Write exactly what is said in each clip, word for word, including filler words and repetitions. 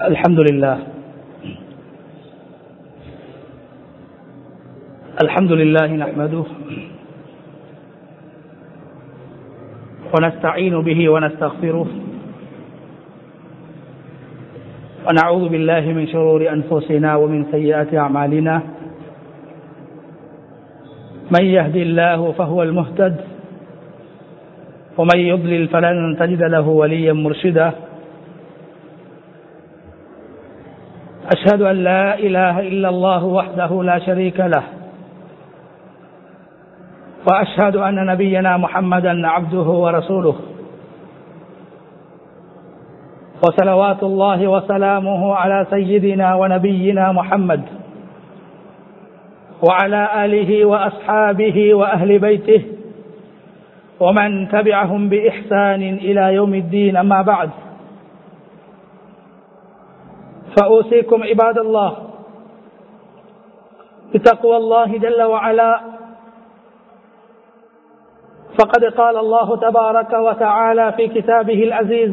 الحمد لله الحمد لله نحمده ونستعين به ونستغفره ونعوذ بالله من شرور أنفسنا ومن سيئات أعمالنا من يهدي الله فهو المهتد ومن يضلل فلن تجد له وليا مرشدا أشهد أن لا إله إلا الله وحده لا شريك له وأشهد أن نبينا محمدا عبده ورسوله وصلوات الله وسلامه على سيدنا ونبينا محمد وعلى آله وأصحابه وأهل بيته ومن تبعهم بإحسان إلى يوم الدين. أما بعد، فأوصيكم عباد الله بتقوى الله جل وعلا، فقد قال الله تبارك وتعالى في كتابه العزيز: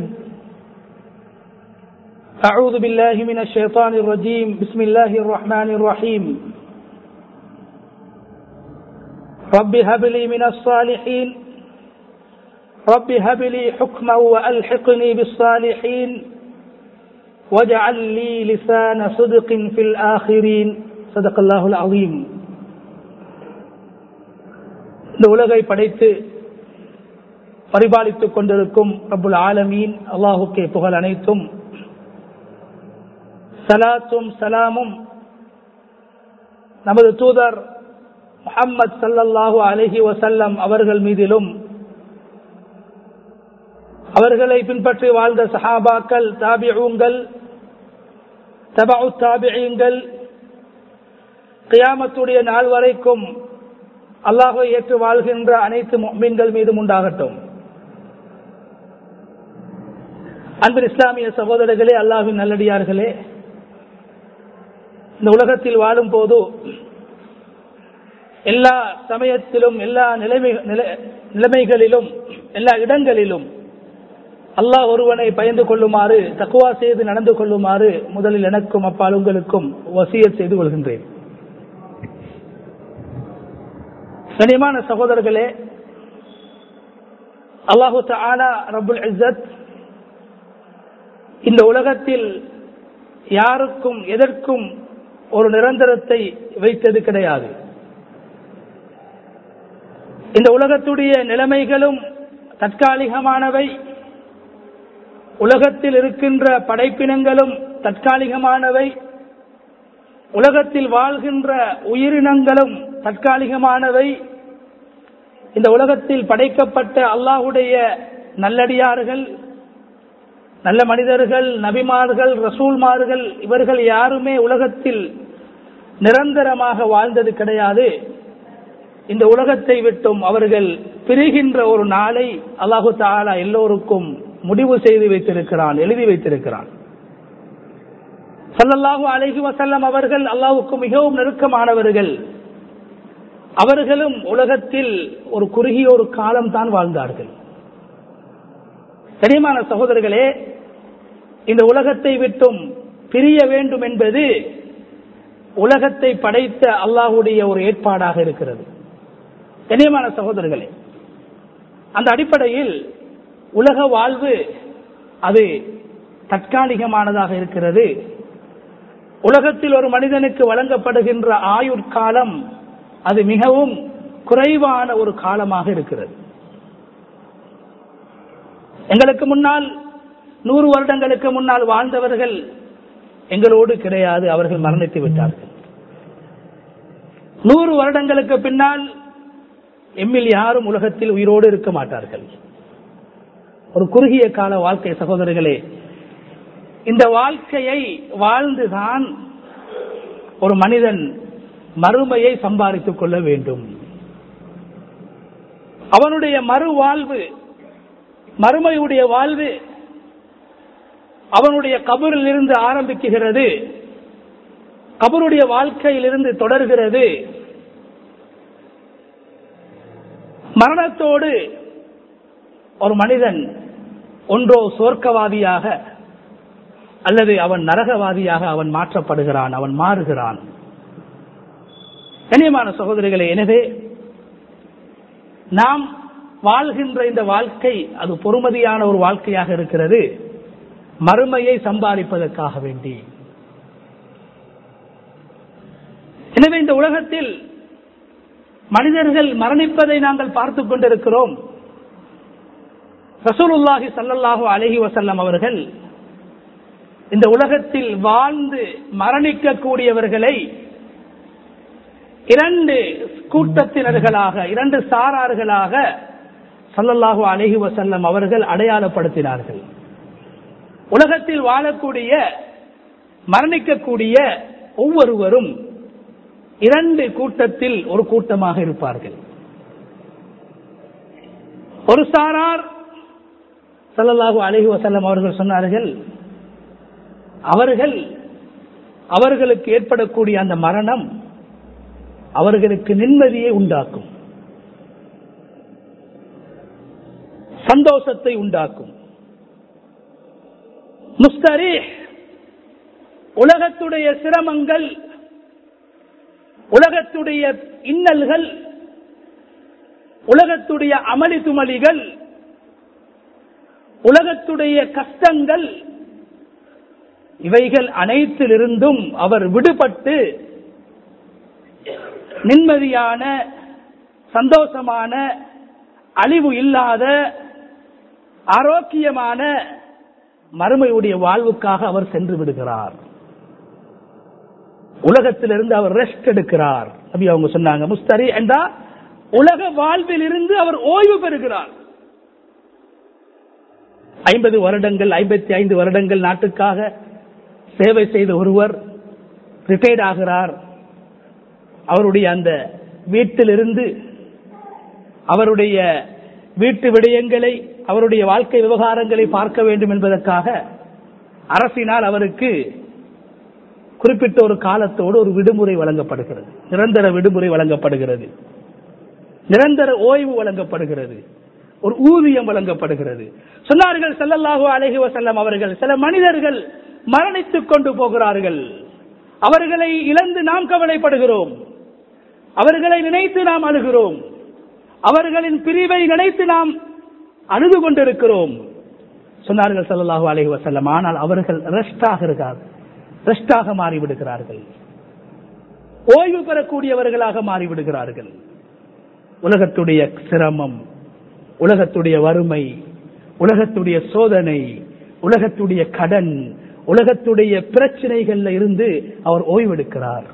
أعوذ بالله من الشيطان الرجيم، بسم الله الرحمن الرحيم. رب هب لي من الصالحين رب هب لي حكما وألحقني بالصالحين واجعل لي لسان صدق في الآخرين. صدق الله العظيم. இந்த உலகை படைத்து பரிபாலித்துக் கொண்டிருக்கும் ரப்புல் ஆலமீன் அல்லாஹுக்கே புகழ் அனைத்தும். சலாத்தும் சலாமும் நமது தூதர் முஹம்மது ஸல்லல்லாஹு அலைஹி வஸல்லம் அவர்கள் மீதிலும், அவர்களை பின்பற்றி வாழ்ந்த சஹாபாக்கள், தாபிஊன்கள், தபஉ தாபிஈன்கள், கியாமத்துடைய நாள் வரைக்கும் அல்லாஹ்வை ஏற்று வாழ்கின்ற அனைத்து முஃமின்கள் மீதும் உண்டாகட்டும். அன்பின் இஸ்லாமிய சகோதரர்களே, அல்லாஹ்வின் நல்லடியார்களே, இந்த உலகத்தில் வாழும் போது எல்லா சமயத்திலும், எல்லா நிலைமை நிலைமைகளிலும், எல்லா இடங்களிலும் அல்லாஹ் ஒருவனை பயந்து கொள்ளுமாறு, தக்வா செய்து நடந்து கொள்ளுமாறு முதலில் எனக்கும் அப்பால் உங்களுக்கும் வசியத் செய்து கொள்கின்றேன். கனியமான சகோதரர்களே, அல்லாஹு தஆலா ரப்புல் இஸ்ஸத் இந்த உலகத்தில் யாருக்கும் எதற்கும் ஒரு நிரந்தரத்தை வைத்தது கிடையாது. இந்த உலகத்துடைய நிலைமைகளும் தற்காலிகமானவை, உலகத்தில் இருக்கின்ற படைப்பினங்களும் தற்காலிகமானவை, உலகத்தில் வாழ்கின்ற உயிரினங்களும் தற்காலிகமானவை. இந்த உலகத்தில் படைக்கப்பட்ட அல்லாஹ்வுடைய நல்லடியார்கள், நல்ல மனிதர்கள், நபிமார்கள், ரசூல்மார்கள், இவர்கள் யாருமே உலகத்தில் நிரந்தரமாக வாழ்ந்தது கிடையாது. இந்த உலகத்தை விட்டும் அவர்கள் பிரிகின்ற ஒரு நாளை அல்லாஹு தஆலா எல்லோருக்கும் முடிவு செய்து வைத்திருக்கிறான், எழுதி வைத்திருக்கிறான். ஸல்லல்லாஹு அலைஹி வஸல்லம் அவர்கள் அல்லாஹ்வுக்கு மிகவும் நெருக்கமானவர்கள். அவர்களும் உலகத்தில் ஒரு குறுகிய ஒரு காலம் தான் வாழ்ந்தார்கள். கனியமான சகோதரர்களே, இந்த உலகத்தை விட்டும் பிரிய வேண்டும் என்பது உலகத்தை படைத்த அல்லாஹ்வுடைய ஒரு ஏற்பாடாக இருக்கிறது. கனியமான சகோதரர்களே, அந்த அடிப்படையில் உலக வாழ்வு அது தற்காலிகமானதாக இருக்கிறது. உலகத்தில் ஒரு மனிதனுக்கு வழங்கப்படுகின்ற ஆயுட்காலம் அது மிகவும் குறைவான ஒரு காலமாக இருக்கிறது. எங்களுக்கு முன்னால் நூறு வருடங்களுக்கு முன்னால் வாழ்ந்தவர்கள் எங்களோடு கிடையாது, அவர்கள் மரணித்து விட்டார்கள். நூறு வருடங்களுக்கு பின்னால் எம்மில் யாரும் உலகத்தில் உயிரோடு இருக்க மாட்டார்கள். ஒரு குறுகிய கால வாழ்க்கை சகோதரர்களே. இந்த வாழ்க்கையை வாழ்ந்துதான் ஒரு மனிதன் மறுமையை சம்பாதித்துக் கொள்ள வேண்டும். அவனுடைய மறு வாழ்வு, மறுமையுடைய வாழ்வு அவனுடைய கபரில் இருந்து ஆரம்பிக்குகிறது, கபருடைய வாழ்க்கையிலிருந்து தொடர்கிறது. மரணத்தோடு ஒரு மனிதன் ஒன்றோ சொர்க்கவாதியாக அல்லது அவன் நரகவாதியாக அவன் மாற்றப்படுகிறான், அவன் மாறுகிறான். கண்ணியமான சகோதரிகளே, எனவே நாம் வாழ்கின்ற இந்த வாழ்க்கை அது பொறுமதியான ஒரு வாழ்க்கையாக இருக்கிறது, மறுமையை சம்பாதிப்பதற்காக வேண்டி. எனவே இந்த உலகத்தில் மனிதர்கள் மரணிப்பதை நாங்கள் பார்த்துக் கொண்டிருக்கிறோம். ரசூலுல்லாஹி ஸல்லல்லாஹு அலைஹி வஸல்லம் அவர்கள் இந்த உலகத்தில் வாழ்ந்து மரணிக்கக்கூடியவர்களை இரண்டு கூட்டத்தினர்களாக, இரண்டு சாரார்களாக ஸல்லல்லாஹு அலைஹி வஸல்லம் அவர்கள் அடையாளப்படுத்தினார்கள். உலகத்தில் வாழக்கூடிய மரணிக்கக்கூடிய ஒவ்வொருவரும் இரண்டு கூட்டத்தில் ஒரு கூட்டமாக இருப்பார்கள். ஒரு சாரார் ஸல்லல்லாஹு அலைஹி வஸல்லம் அவர்கள் சொன்னார்கள், அவர்கள் அவர்களுக்கு ஏற்படக்கூடிய அந்த மரணம் அவர்களுக்கு நிம்மதியை உண்டாக்கும், சந்தோஷத்தை உண்டாக்கும். முஸ்தரீஹ், உலகத்துடைய சிரமங்கள், உலகத்துடைய இன்னல்கள், உலகத்துடைய அமளி துமளிகள், உலகத்துடைய கஷ்டங்கள், இவைகள் அனைத்திலிருந்தும் அவர் விடுபட்டு நிம்மதியான, சந்தோஷமான, அழிவு இல்லாத, ஆரோக்கியமான மறுமையுடைய வாழ்வுக்காக அவர் சென்று விடுகிறார். உலகத்திலிருந்து அவர் ரெஸ்ட் எடுக்கிறார். நபி அவங்க சொன்னாங்க, முஸ்தரி என்றா உலக வாழ்வில் இருந்து அவர் ஓய்வு பெறுகிறார். ஐம்பது வருடங்கள் ஐம்பத்தி ஐந்து வருடங்கள் நாட்டுக்காக சேவை செய்த ஒருவர் ரிட்டையர்ட் ஆகிறார். அவருடைய அந்த வீட்டிலிருந்து அவருடைய வீட்டு விடயங்களை, அவருடைய வாழ்க்கை விவகாரங்களை பார்க்க வேண்டும் என்பதற்காக அரசினால் அவருக்கு குறிப்பிட்ட ஒரு காலத்தோடு ஒரு விடுமுறை வழங்கப்படுகிறது, நிரந்தர விடுமுறை வழங்கப்படுகிறது, நிரந்தர ஓய்வு வழங்கப்படுகிறது, ஒரு ஊதியம் வழங்கப்படுகிறது. சொன்னார்கள் ஸல்லல்லாஹு அலைஹி வஸல்லம் அவர்கள், சில மனிதர்கள் மரணித்துக் கொண்டு போகிறார்கள், அவர்களை இழந்து நாம் கவலைப்படுகிறோம், அவர்களை நினைத்து நாம் அழுகிறோம், அவர்களின் பிரிவை நினைத்து நாம் அழுது கொண்டிருக்கிறோம். சொன்னார்கள் ஸல்லல்லாஹு அலைஹி வஸல்லம், ஆனால் அவர்கள் ரெஸ்டாக இருக்கிறார்கள், ரெஸ்டாக மாறிவிடுகிறார்கள், ஓய்வு பெறக்கூடியவர்களாக மாறிவிடுகிறார்கள். உலகத்துடைய சிரமம், உலகத்துடைய வறுமை, உலகத்துடைய சோதனை, உலகத்துடைய கடன், உலகத்துடைய பிரச்சனைகள்ல இருந்து அவர் ஓய்வெடுக்கிறார்.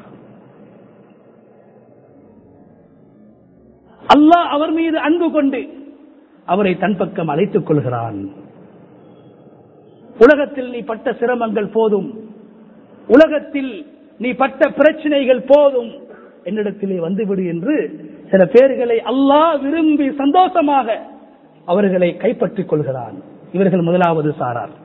அல்லாஹ் அவர் மீது அன்பு கொண்டு அவரை தன் பக்கம் அழைத்துக் கொள்கிறான். உலகத்தில் நீ பட்ட சிரமங்கள் போதும், உலகத்தில் நீ பட்ட பிரச்சனைகள் போதும், என்னிடத்திலே வந்துவிடு என்று சில பேர்களை அல்லாஹ் விரும்பி சந்தோஷமாக அவர்களை கைப்பற்றிக் கொள்கிறான். இவர்கள் முதலாவது சாரார்.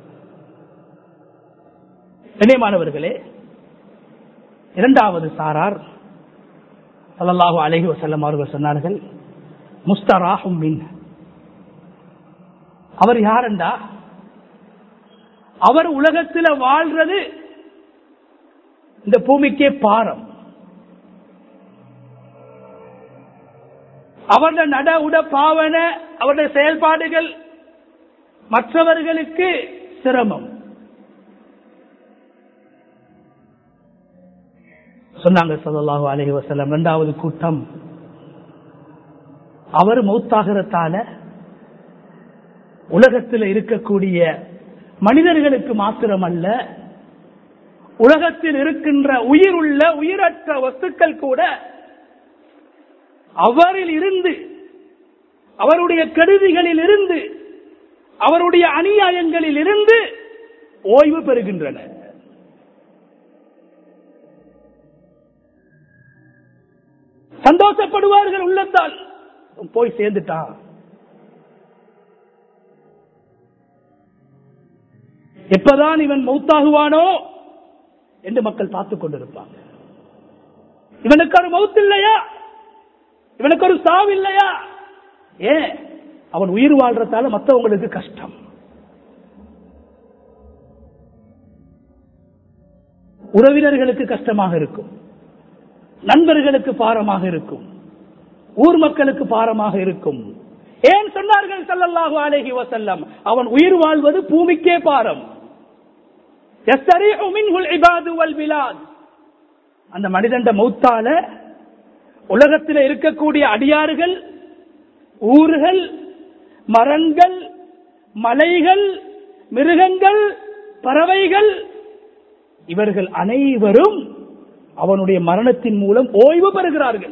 கண்ணியமானவர்களே, இரண்டாவது சாரார் ஸல்லல்லாஹு அலைஹி வஸல்லம் அவர்கள் சொன்னார்கள், முஸ்தராஹும் மின். அவர் யாரெண்டா, அவர் உலகத்தில் வாழ்றது இந்த பூமிக்கே பாரம். அவருடைய நட உட பாவன, அவருடைய செயல்பாடுகள் மற்றவர்களுக்கு சிரமம். சொன்னாங்க ஸல்லல்லாஹு அலைஹி வஸல்லம், இரண்டாவது கூட்டம், அவர் மௌத்தாகிறதால உலகத்தில் இருக்கக்கூடிய மனிதர்களுக்கு மாத்திரம் அல்ல, உலகத்தில் இருக்கின்ற உயிருள்ள உயிரற்ற வஸ்துக்கள் கூட அவரில் இருந்து, அவருடைய கெடுதிகளில் இருந்து, அவருடைய அநியாயங்களில் இருந்து ஓய்வு பெறுகின்றன. சந்தோஷப்படுவார்கள் உள்ளத்தால், போய் சேர்ந்துட்டான். எப்பதான் இவன் மௌத்தாகுவானோ என்று மக்கள் பார்த்துக் கொண்டிருப்பாங்க. இவனுக்கு ஒரு மௌத் இல்லையா, இவனுக்கு ஒரு சாவு இல்லையா? ஏன்? அவன் உயிர் வாழ்றதால மற்றவங்களுக்கு கஷ்டம். உறவினர்களுக்கு கஷ்டமாக இருக்கும், நண்பர்களுக்கு பாரமாக இருக்கும், ஊர் மக்களுக்கு பாரமாக இருக்கும். ஏன் சொன்னார்கள் ஸல்லல்லாஹு அலைஹி வஸல்லம், அவன் உயிர் வாழ்வது பூமிக்கே பாரம். யஸ்தரீஉ மின்ஹுல் இபாது வல் பிலாத். அந்த மனிதன் மௌத்தால உலகத்தில் இருக்கக்கூடிய அடியார்கள், ஊர்கள், மரங்கள், மலைகள், மிருகங்கள், பறவைகள், இவர்கள் அனைவரும் அவனுடைய மரணத்தின் மூலம் ஓய்வு பெறுகிறார்கள்.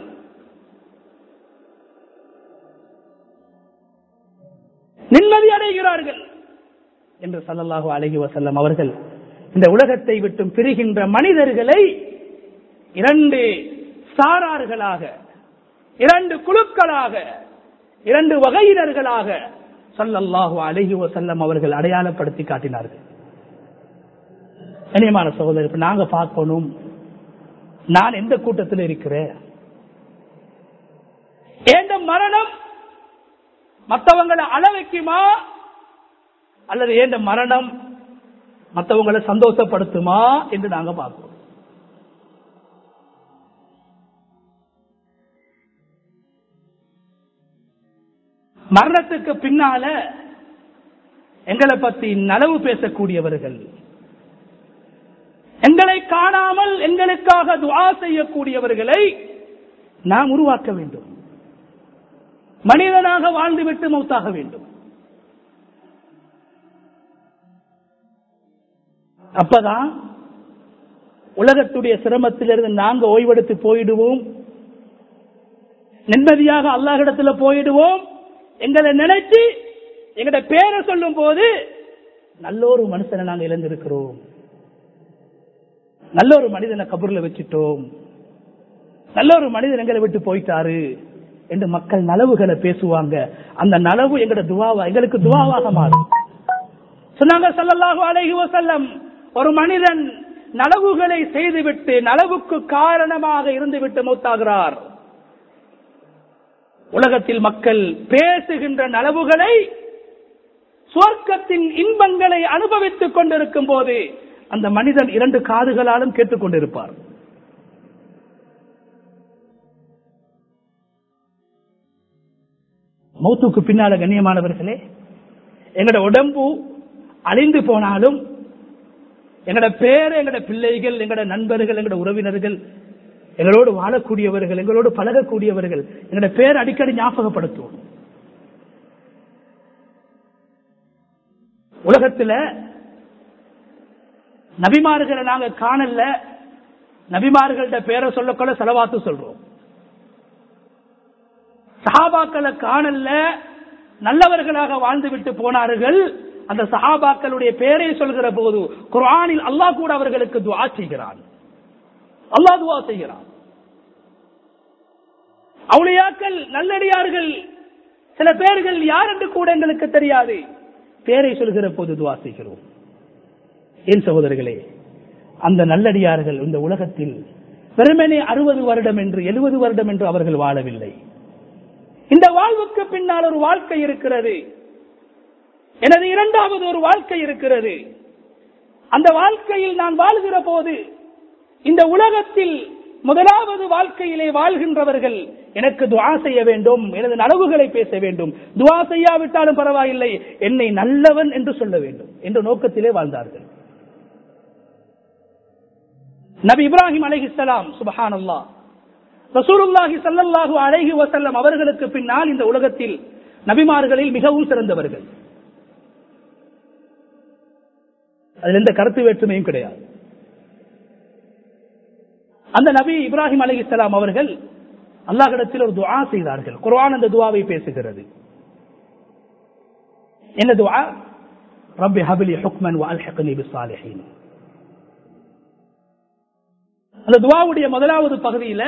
நிம்மதி அடைகிறார்கள் என்று ஸல்லல்லாஹு அலைஹி வஸல்லம் அவர்கள் இந்த உலகத்தை விட்டு பிரிகின்ற மனிதர்களை இரண்டு சாரார்களாக, இரண்டு குழுக்களாக, இரண்டு வகையினர்களாக ஸல்லல்லாஹு அலைஹி வஸல்லம் அவர்கள் அடையாளப்படுத்தி காட்டினார்கள். கண்ணியமான சகோதரர், நாங்க பார்க்கணும், நான் எந்த கூட்டத்தில் இருக்கிறேன், எந்த மரணம் மற்றவங்களை அள வைக்குமா அல்லது ஏந்த மரணம் மற்றவங்களை சந்தோஷப்படுத்துமா என்று நாங்க பார்க்கிறோம். மரணத்துக்கு பின்னால எங்களை பத்தி நலவு பேசக்கூடியவர்கள், எங்களை காணாமல் எங்களுக்காக துஆ செய்யக்கூடியவர்களை நாம் உருவாக்க வேண்டும். மனிதனாக வாழ்ந்துவிட்டு மௌத்தாக வேண்டும். அப்பதான் உலகத்துடைய சிரமத்திலிருந்து நாங்க ஓய்வெடுத்து போயிடுவோம், நிம்மதியாக அல்லாஹ்விடத்தில் போயிடுவோம். எங்களை நினைச்சு எங்கட பேரை சொல்லும் போது நல்ல ஒரு மனுஷனை நாங்கள் இழந்திருக்கிறோம், நல்ல ஒரு மனிதனை கபூர்ல வச்சுட்டோம், நல்ல ஒரு மனிதன் எங்களை விட்டு போயிட்டாரு என்று மக்கள் நலவுகளை பேசுவாங்க. அந்த நலவு எங்கட துஆவா எங்களுக்கு துஆவாக மாறும். சொன்னாங்க ஸல்லல்லாஹு அலைஹி வஸல்லம், ஒரு மனிதன் நலவுகளை செய்துவிட்டு நலவுக்கு காரணமாக இருந்துவிட்டு மௌத்தாகிறார். உலகத்தில் மக்கள் பேசுகின்ற நலவுகளை, சுவர்க்கத்தின் இன்பங்களை அனுபவித்துக் கொண்டிருக்கும் போது அந்த மனிதன் இரண்டு காதுகளாலும் கேட்டுக் கொண்டிருப்பார். மௌத்துக்கு பின்னால கண்ணியமானவர்களே, எங்கட உடம்பு அழிந்து போனாலும் எங்கட பேர், எங்கட பிள்ளைகள், எங்கட நண்பர்கள், எங்கட உறவினர்கள், எங்களோடு வாழக்கூடியவர்கள், எங்களோடு பழகக்கூடியவர்கள் எங்கட பேர் அடிக்கடி ஞாபகப்படுத்துவோம். உலகத்தில் நபிமார்களை நாங்க காணல, நபிமார்கள்ட்ட பேரை சொல்லக்கொள்ள ஸலவாத்து சொல்றோம். சஹாபாக்களை காணல, நல்லவர்களாக வாழ்ந்துவிட்டு போனார்கள். அந்த சஹாபாக்களுடைய பேரை சொல்கிற போது குர்ஆனில் அல்லாஹ் கூட அவர்களுக்கு துஆ செய்கிறான், அல்லாஹ் துஆ செய்கிறான். அவுலியாக்கள், நல்லடியார்கள், சில பேர்கள் யார் என்று கூட எங்களுக்கு தெரியாது, பேரை சொல்கிற போது துஆ செய்கிறோம். என் சகோதரர்களே, அந்த நல்லடியார்கள் இந்த உலகத்தில் வெறுமனே அறுபது வருடம் என்று எழுபது வருடம் என்று அவர்கள் வாழவில்லை. இந்த வாழ்வுக்கு பின்னால் ஒரு வாழ்க்கை இருக்கிறது. எனது இரண்டாவது ஒரு வாழ்க்கை இருக்கிறது. அந்த வாழ்க்கையில் நான் வாழ்கிற போது இந்த உலகத்தில் முதலாவது வாழ்க்கையிலே வாழ்கின்றவர்கள் எனக்கு துஆ செய்ய வேண்டும், எனது நலவுகளை பேச வேண்டும், துஆ செய்யாவிட்டாலும் பரவாயில்லை, என்னை நல்லவன் என்று சொல்ல வேண்டும் என்ற நோக்கத்திலே வாழ்ந்தார்கள். நபி இப்ராஹிம் அலைஹிஸ்ஸலாம், சுப்ஹானல்லாஹ், ரசூலுல்லாஹி ஸல்லல்லாஹு அலைஹி வஸல்லம் அவர்களுக்கு பின்னால் இந்த உலகத்தில் நபிமார்களில் மிகவும் சிறந்தவர்கள். அதில் எந்த கருத்து வேற்றுமையும் கிடையாது. அந்த நபி இப்ராஹிம் அலைஹிஸ்ஸலாம் அவர்கள் அல்லாஹ்விடத்தில் ஒரு துஆ செய்தார்கள். குர்ஆன் அந்த துஆவை பேசுகிறது. என்ன துஆ? ரப்பி ஹப்லி ஹுக்மன் வ அல்ஹிக்னி பிஸ்ஸாலிஹீன். அந்த துஆவுடைய முதலாவது பகுதியில்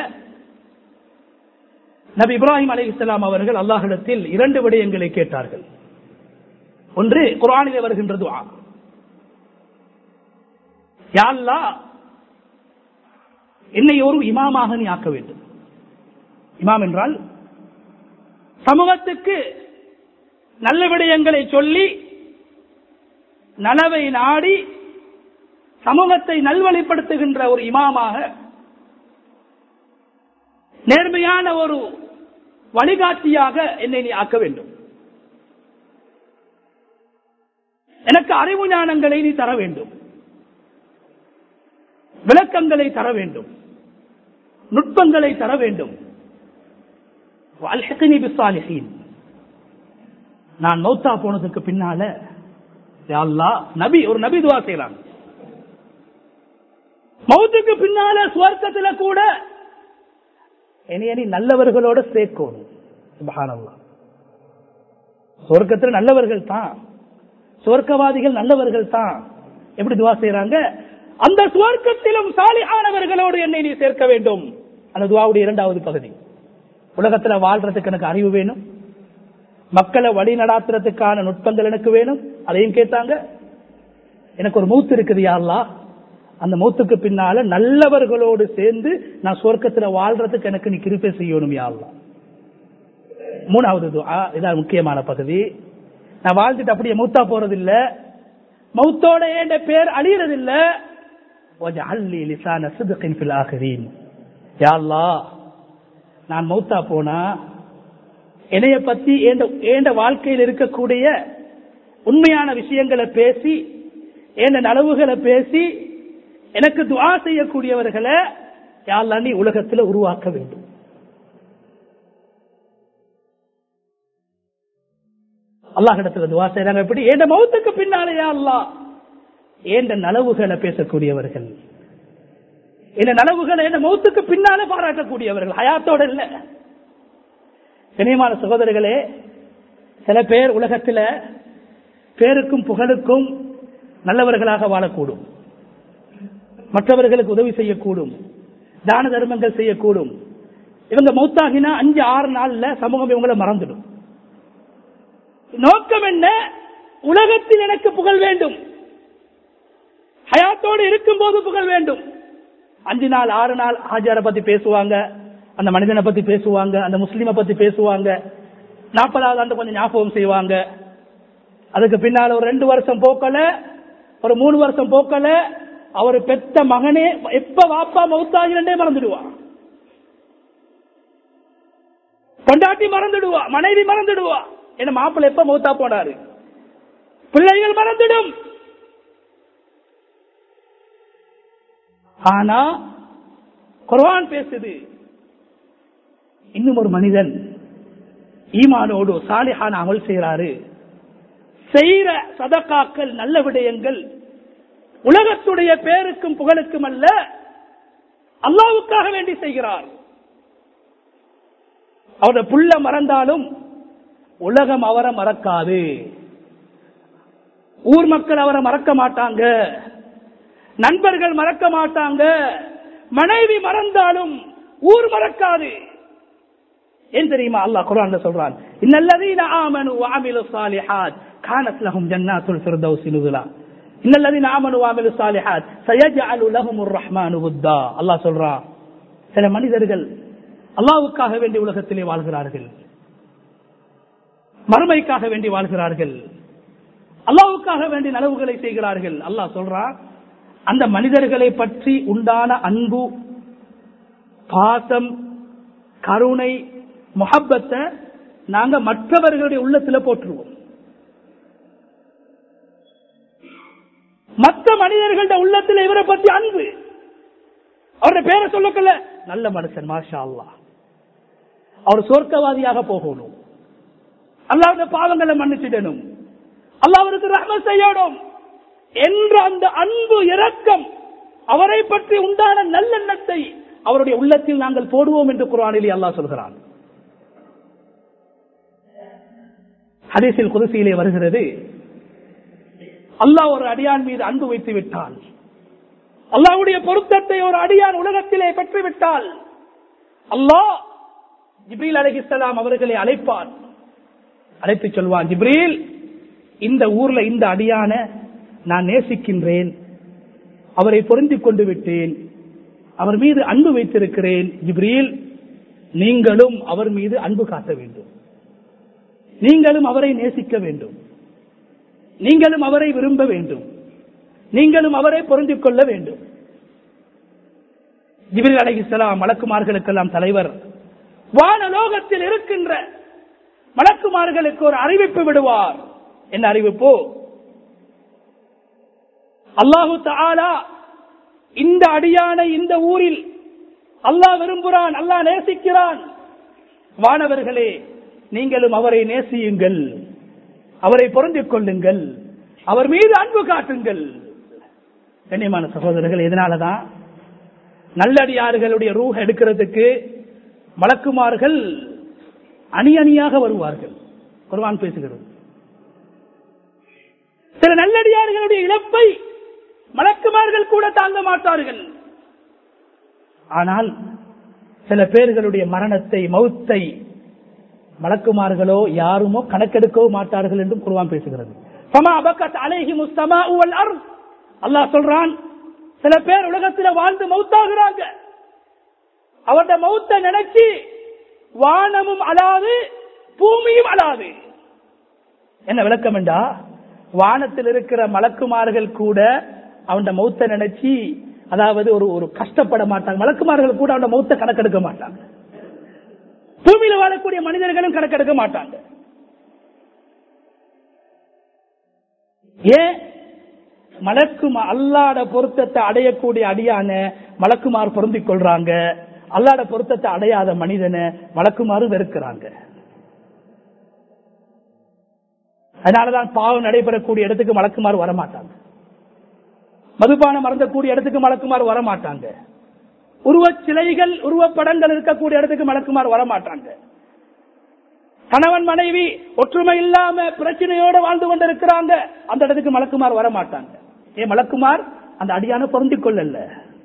நபி இப்ராஹிம் அலைஹிஸ்ஸலாம் அவர்கள் அல்லாஹ்விடத்தில் இரண்டு விடயங்களை கேட்டார்கள். ஒன்று குர்ஆனிலே வருகின்ற துஆ, யா அல்லாஹ், என்னை ஒரு இமாமாக நீ ஆக்க வேண்டும். இமாம் என்றால் சமூகத்துக்கு நல்ல விடயங்களை சொல்லி நலவை நாடி சமூகத்தை நல்வழிப்படுத்துகின்ற ஒரு இமாமாக, நேர்மையான ஒரு வழிகாட்டியாக என்னை நீ ஆக்க வேண்டும். எனக்கு அறிவு ஞானங்களை நீ தர வேண்டும், விளக்கங்களை தர வேண்டும், நுட்பங்களை தர வேண்டும். நான் மௌத்தா போனதுக்கு பின்னால யா அல்லாஹ், நபி ஒரு நபி துஆ செய்றாங்க, மௌத்துக்கு பின்னால சுவர்க்கத்துல கூட என்னை நல்லவர்களோட சேர்க்கணும். சுப்ஹானல்லாஹ். சுவர்க்கத்தில் நல்லவர்கள் தான், சுவர்க்கவாதிகள் நல்லவர்கள் தான். எப்படி துஆ செய்றாங்க? அந்த சுவர்க்கத்திலும் சாலிஹானவர்களோடு என்னை நீ சேர்க்க வேண்டும். அந்த துஆவுடைய இரண்டாவது பகுதி. உலகத்துல வாழ்றதுக்கு எனக்கு அறிவு வேணும், மக்களை வழி நடாத்துறதுக்கான நுட்பங்கள் எனக்கு வேணும். அதையும் கேட்டாங்க. எனக்கு ஒரு மௌத் இருக்குது யா அல்லாஹ், அந்த மௌத்துக்கு பின்னால நல்லவர்களோடு சேர்ந்து நான் சுவர்க்கத்துல வாழ்றதுக்கு எனக்கு நீ கிருபை செய்யணும் யா அல்லாஹ். மூணாவது துஆ, இதான் முக்கியமான பகுதி. நான் வாழ்ந்துட்டு அப்படியே மௌத்தா போறது இல்ல, மௌத்தோட என் பேர் அழியறது இல்ல. வஜஅல்லி லிசான சித்கின் ஃபில் ஆகிரீன். யா அல்லாஹ், நான் மௌத்தா போனா என்னைய பத்தி என் வாழ்க்கையில் இருக்கக்கூடிய உண்மையான விஷயங்களை பேசி, என் நலவுகளை பேசி எனக்கு துஆ செய்யக்கூடியவர்களை யா அல்லாஹ் நீ உலகத்தில் உருவாக்க வேண்டும். அல்லாஹ் இடத்துல துஆ செய்றாங்க. எப்படி? என் மௌத்துக்கு பின்னாலே யா அல்லாஹ் என் நலவுகளை பேசக்கூடியவர்கள், என் நலவுகளை என் மௌத்துக்கு பின்னாலே பாராட்டக்கூடியவர்கள், ஹயாத்தோட இல்ல. கண்ணியமான சகோதரர்களே, சில பேர் உலகத்தில் பேருக்கும் புகழுக்கும் நல்லவர்களாக வாழக்கூடும், மற்றவர்களுக்கு உதவி செய்யக்கூடும், தான தர்மங்கள் செய்யக்கூடும். இவங்க மௌத்தாகினா அஞ்சு ஆறு நாள்ல சமூகம் இவங்களை மறந்துடும். நோக்கம் என்ன? உலகத்தில் எனக்கு புகழ் வேண்டும், ஹயாத்தோடு இருக்கும் போது புகழ் வேண்டும். அஞ்சு நாள் ஆறு நாள் ஹாஜாரை பத்தி பேசுவாங்க, அந்த மனிதனை பத்தி பேசுவாங்க, அந்த முஸ்லீமை பத்தி பேசுவாங்க, நாற்பதாவது ஆண்டு கொஞ்சம் ஞாபகம் செய்வாங்க. அதுக்கு பின்னால ஒரு ரெண்டு வருஷம் போக்கல, ஒரு மூணு வருஷம் போக்கல, அவர் பெத்த மகனே எப்ப வாப்பா மௌத்தாகிறே மறந்துடுவா, கொண்டாட்டி மறந்துடுவா, மனைவி மறந்துடுவா, என்ன மாப்பிள்ளை எப்ப மௌத்தா போனாரு, பிள்ளைகள் மறந்துடும். ஆனா குர்ஆன் பேசுது, இன்னும் ஒரு மனிதன் ஈமானோடு சாலிஹான அமல் செய்யறாரு, செய்யற சதகாக்கள் நல்ல விடயங்கள் உலகத்துடைய பேருக்கும் புகழுக்கும் அல்ல, அல்லாஹ்வுக்காக வேண்டி செய்கிறார். அவருடைய புள்ள மறந்தாலும் உலகம் அவரை மறக்காது, ஊர் மக்கள் அவரை மறக்க மாட்டாங்க, நண்பர்கள் மறக்க மாட்டாங்க, மனைவி மறந்தாலும் ஊர் மறக்காது. ஏன் தெரியுமா? அல்லாஹ் குர்ஆன்ல சொல்றான், இன்னல்லதீன ஆமனு வஅமிலு ஸாலிஹாத் கானத் லஹும் ஜன்னாத்துல் ஃபிர்தௌஸி நுஸுலா, இன்னல்லதீன ஆமனு வஅமிலு ஸாலிஹாத் சயஜஅலு லஹுமுர் ரஹ்மானு வத்தா. அல்லாஹ் சொல்றான், சில மனிதர்கள் அல்லாஹ்வுக்காக வேண்டி உலகத்திலே வாழ்கிறார்கள், மறுமைக்காக வேண்டி வாழ்கிறார்கள், அல்லாஹ்வுக்காக வேண்டி நலவுகளை செய்கிறார்கள். அல்லாஹ் சொல்றான், அந்த மனிதர்களை பற்றி உண்டான அன்பு, பாசம், கருணை, முஹப்பத்தை நாங்க மற்றவர்களுடைய உள்ளத்தில் போற்றுவோம். மற்ற மனிதர்களுடைய உள்ளத்தில் இவரை பற்றி அன்பு, அவருடைய பேரை சொல்லக்கல, நல்ல மனுஷன், மாஷா அல்லாஹ், அவர் சொர்க்கவாதியாக போகணும், அல்லாஹ்வுடைய பாவங்களை மன்னிச்சிடணும், அல்லாஹ்வுக்கு ரஹ்மத் செய்யணும் என்ற அந்த அன்பு, இரக்கம், அவரை பற்றி உண்டான நல்லெண்ணத்தை அவருடைய உள்ளத்தில் நாங்கள் போடுவோம் என்று குர்ஆனிலே அல்லாஹ் சொல்கிறான். ஹதீஸில் குதுஸியிலே வருகிறது, அல்லாஹ் ஒரு அடியான் மீது அன்பு வைத்து விட்டால், அல்லாஹ்வுடைய பொருத்தத்தை ஒரு அடியான் உலகத்திலே பெற்றுவிட்டால், அல்லாஹ் ஜிப்ரீல் அலைஹிஸ்ஸலாம் அவர்களை அழைப்பான், அழைத்து சொல்வான், ஜிப்ரீல், இந்த ஊர்ல இந்த அடியான நான் நேசிக்கின்றேன், அவரை பொருந்திக் கொண்டு விட்டேன், அவர் மீது அன்பு வைத்திருக்கிறேன், ஜிப்ரீல் நீங்களும் அவர் மீது அன்பு காட்ட வேண்டும், நீங்களும் அவரை நேசிக்க வேண்டும், நீங்களும் அவரை விரும்ப வேண்டும், நீங்களும் அவரை பொருந்திக் கொள்ள வேண்டும். ஜிப்ரீல் அலைஹிஸ்ஸலாம் மலக்குமார்களுக்கெல்லாம் தலைவர். வானலோகத்தில் இருக்கின்ற மலக்குமார்களுக்கு ஒரு அறிவிப்பு விடுவார். என்ன அறிவிப்பு? அல்லாஹு தஆலா இந்த அடியானை இந்த ஊரில் அல்லாஹ் விரும்புகிறான், அல்லாஹ் நேசிக்கிறான். வானவர்களே, நீங்களும் அவரை நேசியுங்கள், அவரை பொருந்திக் கொள்ளுங்கள், அவர் மீது அன்பு காட்டுங்கள். கண்ணியமான சகோதரர்கள், இதனாலதான் நல்லடியார்களுடைய ரூஹ் எடுக்கிறதுக்கு மலக்குமார்கள் அணி அணியாக வருவார்கள். குர்ஆன் பேசுகிறது. சில நல்லடியார்களுடைய இழப்பை மலக்குமார்கள் கூட தாங்க மாட்டார்கள். ஆனால் சில பேர்களுடைய மரணத்தை, மௌத்தை மலக்குமார்களோ யாருமோ கணக்கெடுக்கவும் மாட்டார்கள் என்றும் குர்ஆன் பேசுகிறது. அல்லாஹ் சொல்றான், சில பேர் உலகத்தில் வாழ்ந்து மௌத்தாகிறாங்க. அவருடைய மௌத்தை நினைச்சு வானமும் அழாது, பூமியும் அழாது. என்ன விளக்கம் என்றா, வானத்தில் இருக்கிற மலக்குமார்கள் கூட அவன் மௌத்தை நினைச்சு, அதாவது ஒரு ஒரு கஷ்டப்பட மாட்டாங்க. மலக்குமார்கள் கூட அவன் மௌத்தை கணக்கெடுக்க மாட்டாங்க. பூமியில் வாழக்கூடிய மனிதர்களும் கணக்கெடுக்க மாட்டாங்க. ஏன்? மலக்குமா அல்லாஹ்வுடைய பொருத்தத்தை அடையக்கூடிய அடியான மலக்குமார் பொருந்திக் கொள்றாங்க. அல்லாஹ்வுடைய பொருத்தத்தை அடையாத மனிதனை மலக்குமாறு வெறுக்கிறாங்க. அதனாலதான் பாவம் நடைபெறக்கூடிய இடத்துக்கு மலக்குமாறு வரமாட்டாங்க. மதுபானம் மறந்தக்கூடிய இடத்துக்கு மலக்குமாறு வரமாட்டாங்க. உருவ சிலைகள், உருவப்படங்கள் இருக்கக்கூடிய இடத்துக்கு மலக்குமாறு வரமாட்டாங்க. கணவன் மனைவி ஒற்றுமை இல்லாம பிரச்சனையோட வாழ்ந்து கொண்டிருக்கிறாங்க, அந்த இடத்துக்கு மலக்குமார் வரமாட்டாங்க. ஏன்? மலக்குமார் அந்த அடியான பொருந்திக் கொள்ளல.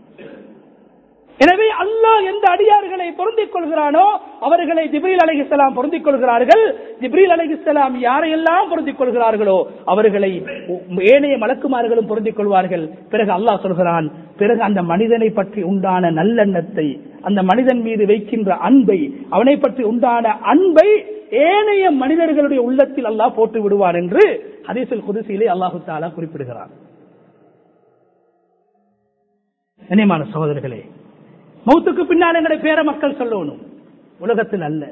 எனவே அல்லாஹ் எந்த அடியார்களை பொருந்திக் கொள்கிறானோ அவர்களை ஜிப்ரீல் அலைஹிஸ்ஸலாம் பொருந்திக் கொள்கிறார்கள். ஜிப்ரீல் அலைஹிஸ்ஸலாம் யாரையெல்லாம் பொருந்திக் கொள்கிறார்களோ அவர்களை ஏனைய மலக்குமார்களும் பொருந்திக் கொள்வார்கள். பிறகு அல்லாஹ் சொல்கிறான், பிறகு அந்த மனிதனை பற்றி உண்டான நல்லெண்ணத்தை, அந்த மனிதன் மீது வைக்கின்ற அன்பை, அவனை பற்றி உண்டான அன்பை ஏனைய மனிதர்களுடைய உள்ளத்தில் அல்லாஹ் போட்டு விடுவார் என்று ஹதீஸுல் குதுஸிலே அல்லாஹு தஆலா குறிப்பிடுகிறார். கண்ணியமான சகோதரர்களே, மௌத்துக்கு பின்னால் எங்களுடைய பேர மக்கள் சொல்லணும், உலகத்தில் அல்ல.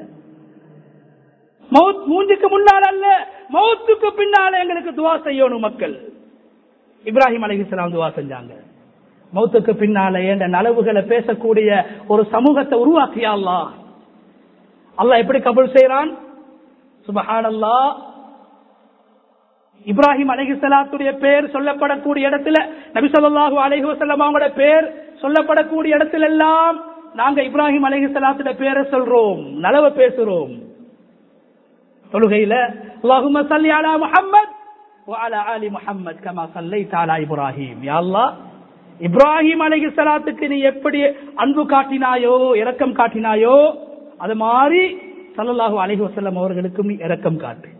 மௌத் மூஞ்சுக்கு முன்னால் அல்ல, மௌத்துக்கு பின்னால எங்களுக்கு துவா செய்யணும் மக்கள். இப்ராஹிம் அலைஹிஸ்ஸலாம் துவா செஞ்சாங்க. மௌத்துக்கு பின்னால என்ற நலவுகளை பேசக்கூடிய ஒரு சமூகத்தை உருவாக்கியா அல்லாஹ். அல்லாஹ் எப்படி கபூல் செய்யறான்? சுப்ஹானல்லாஹ். இப்ராஹிம் அலைஹிஸ்ஸலாத்துடைய பேர் சொல்லப்படக்கூடிய இடத்துல, நபி ஸல்லல்லாஹு அலைஹி வஸல்லம் அவங்களுடைய பேர் சொல்லப்படக்கூடிய இடத்துல எல்லாம் நாங்க இப்ராஹிம் அலைஹிஸ்ஸலாத்துடைய பேரை சொல்றோம், நலவ பேசுறோம். தொழுகையில அல்லாஹும்ம ஸல்லி அலா முஹம்மத் வ அலா ஆலி முஹம்மத் கமா ஸல்லைத அலா இப்ராஹிம். யா அல்லாஹ், இப்ராஹிம் அலைஹிஸ்ஸலாத்துக்கு நீ எப்படி அன்பு காட்டினாயோ, இரக்கம் காட்டினாயோ, அது மாதிரி ஸல்லல்லாஹு அலைஹி வஸல்லம் அவர்களுக்கும் நீ இரக்கம் காட்டு.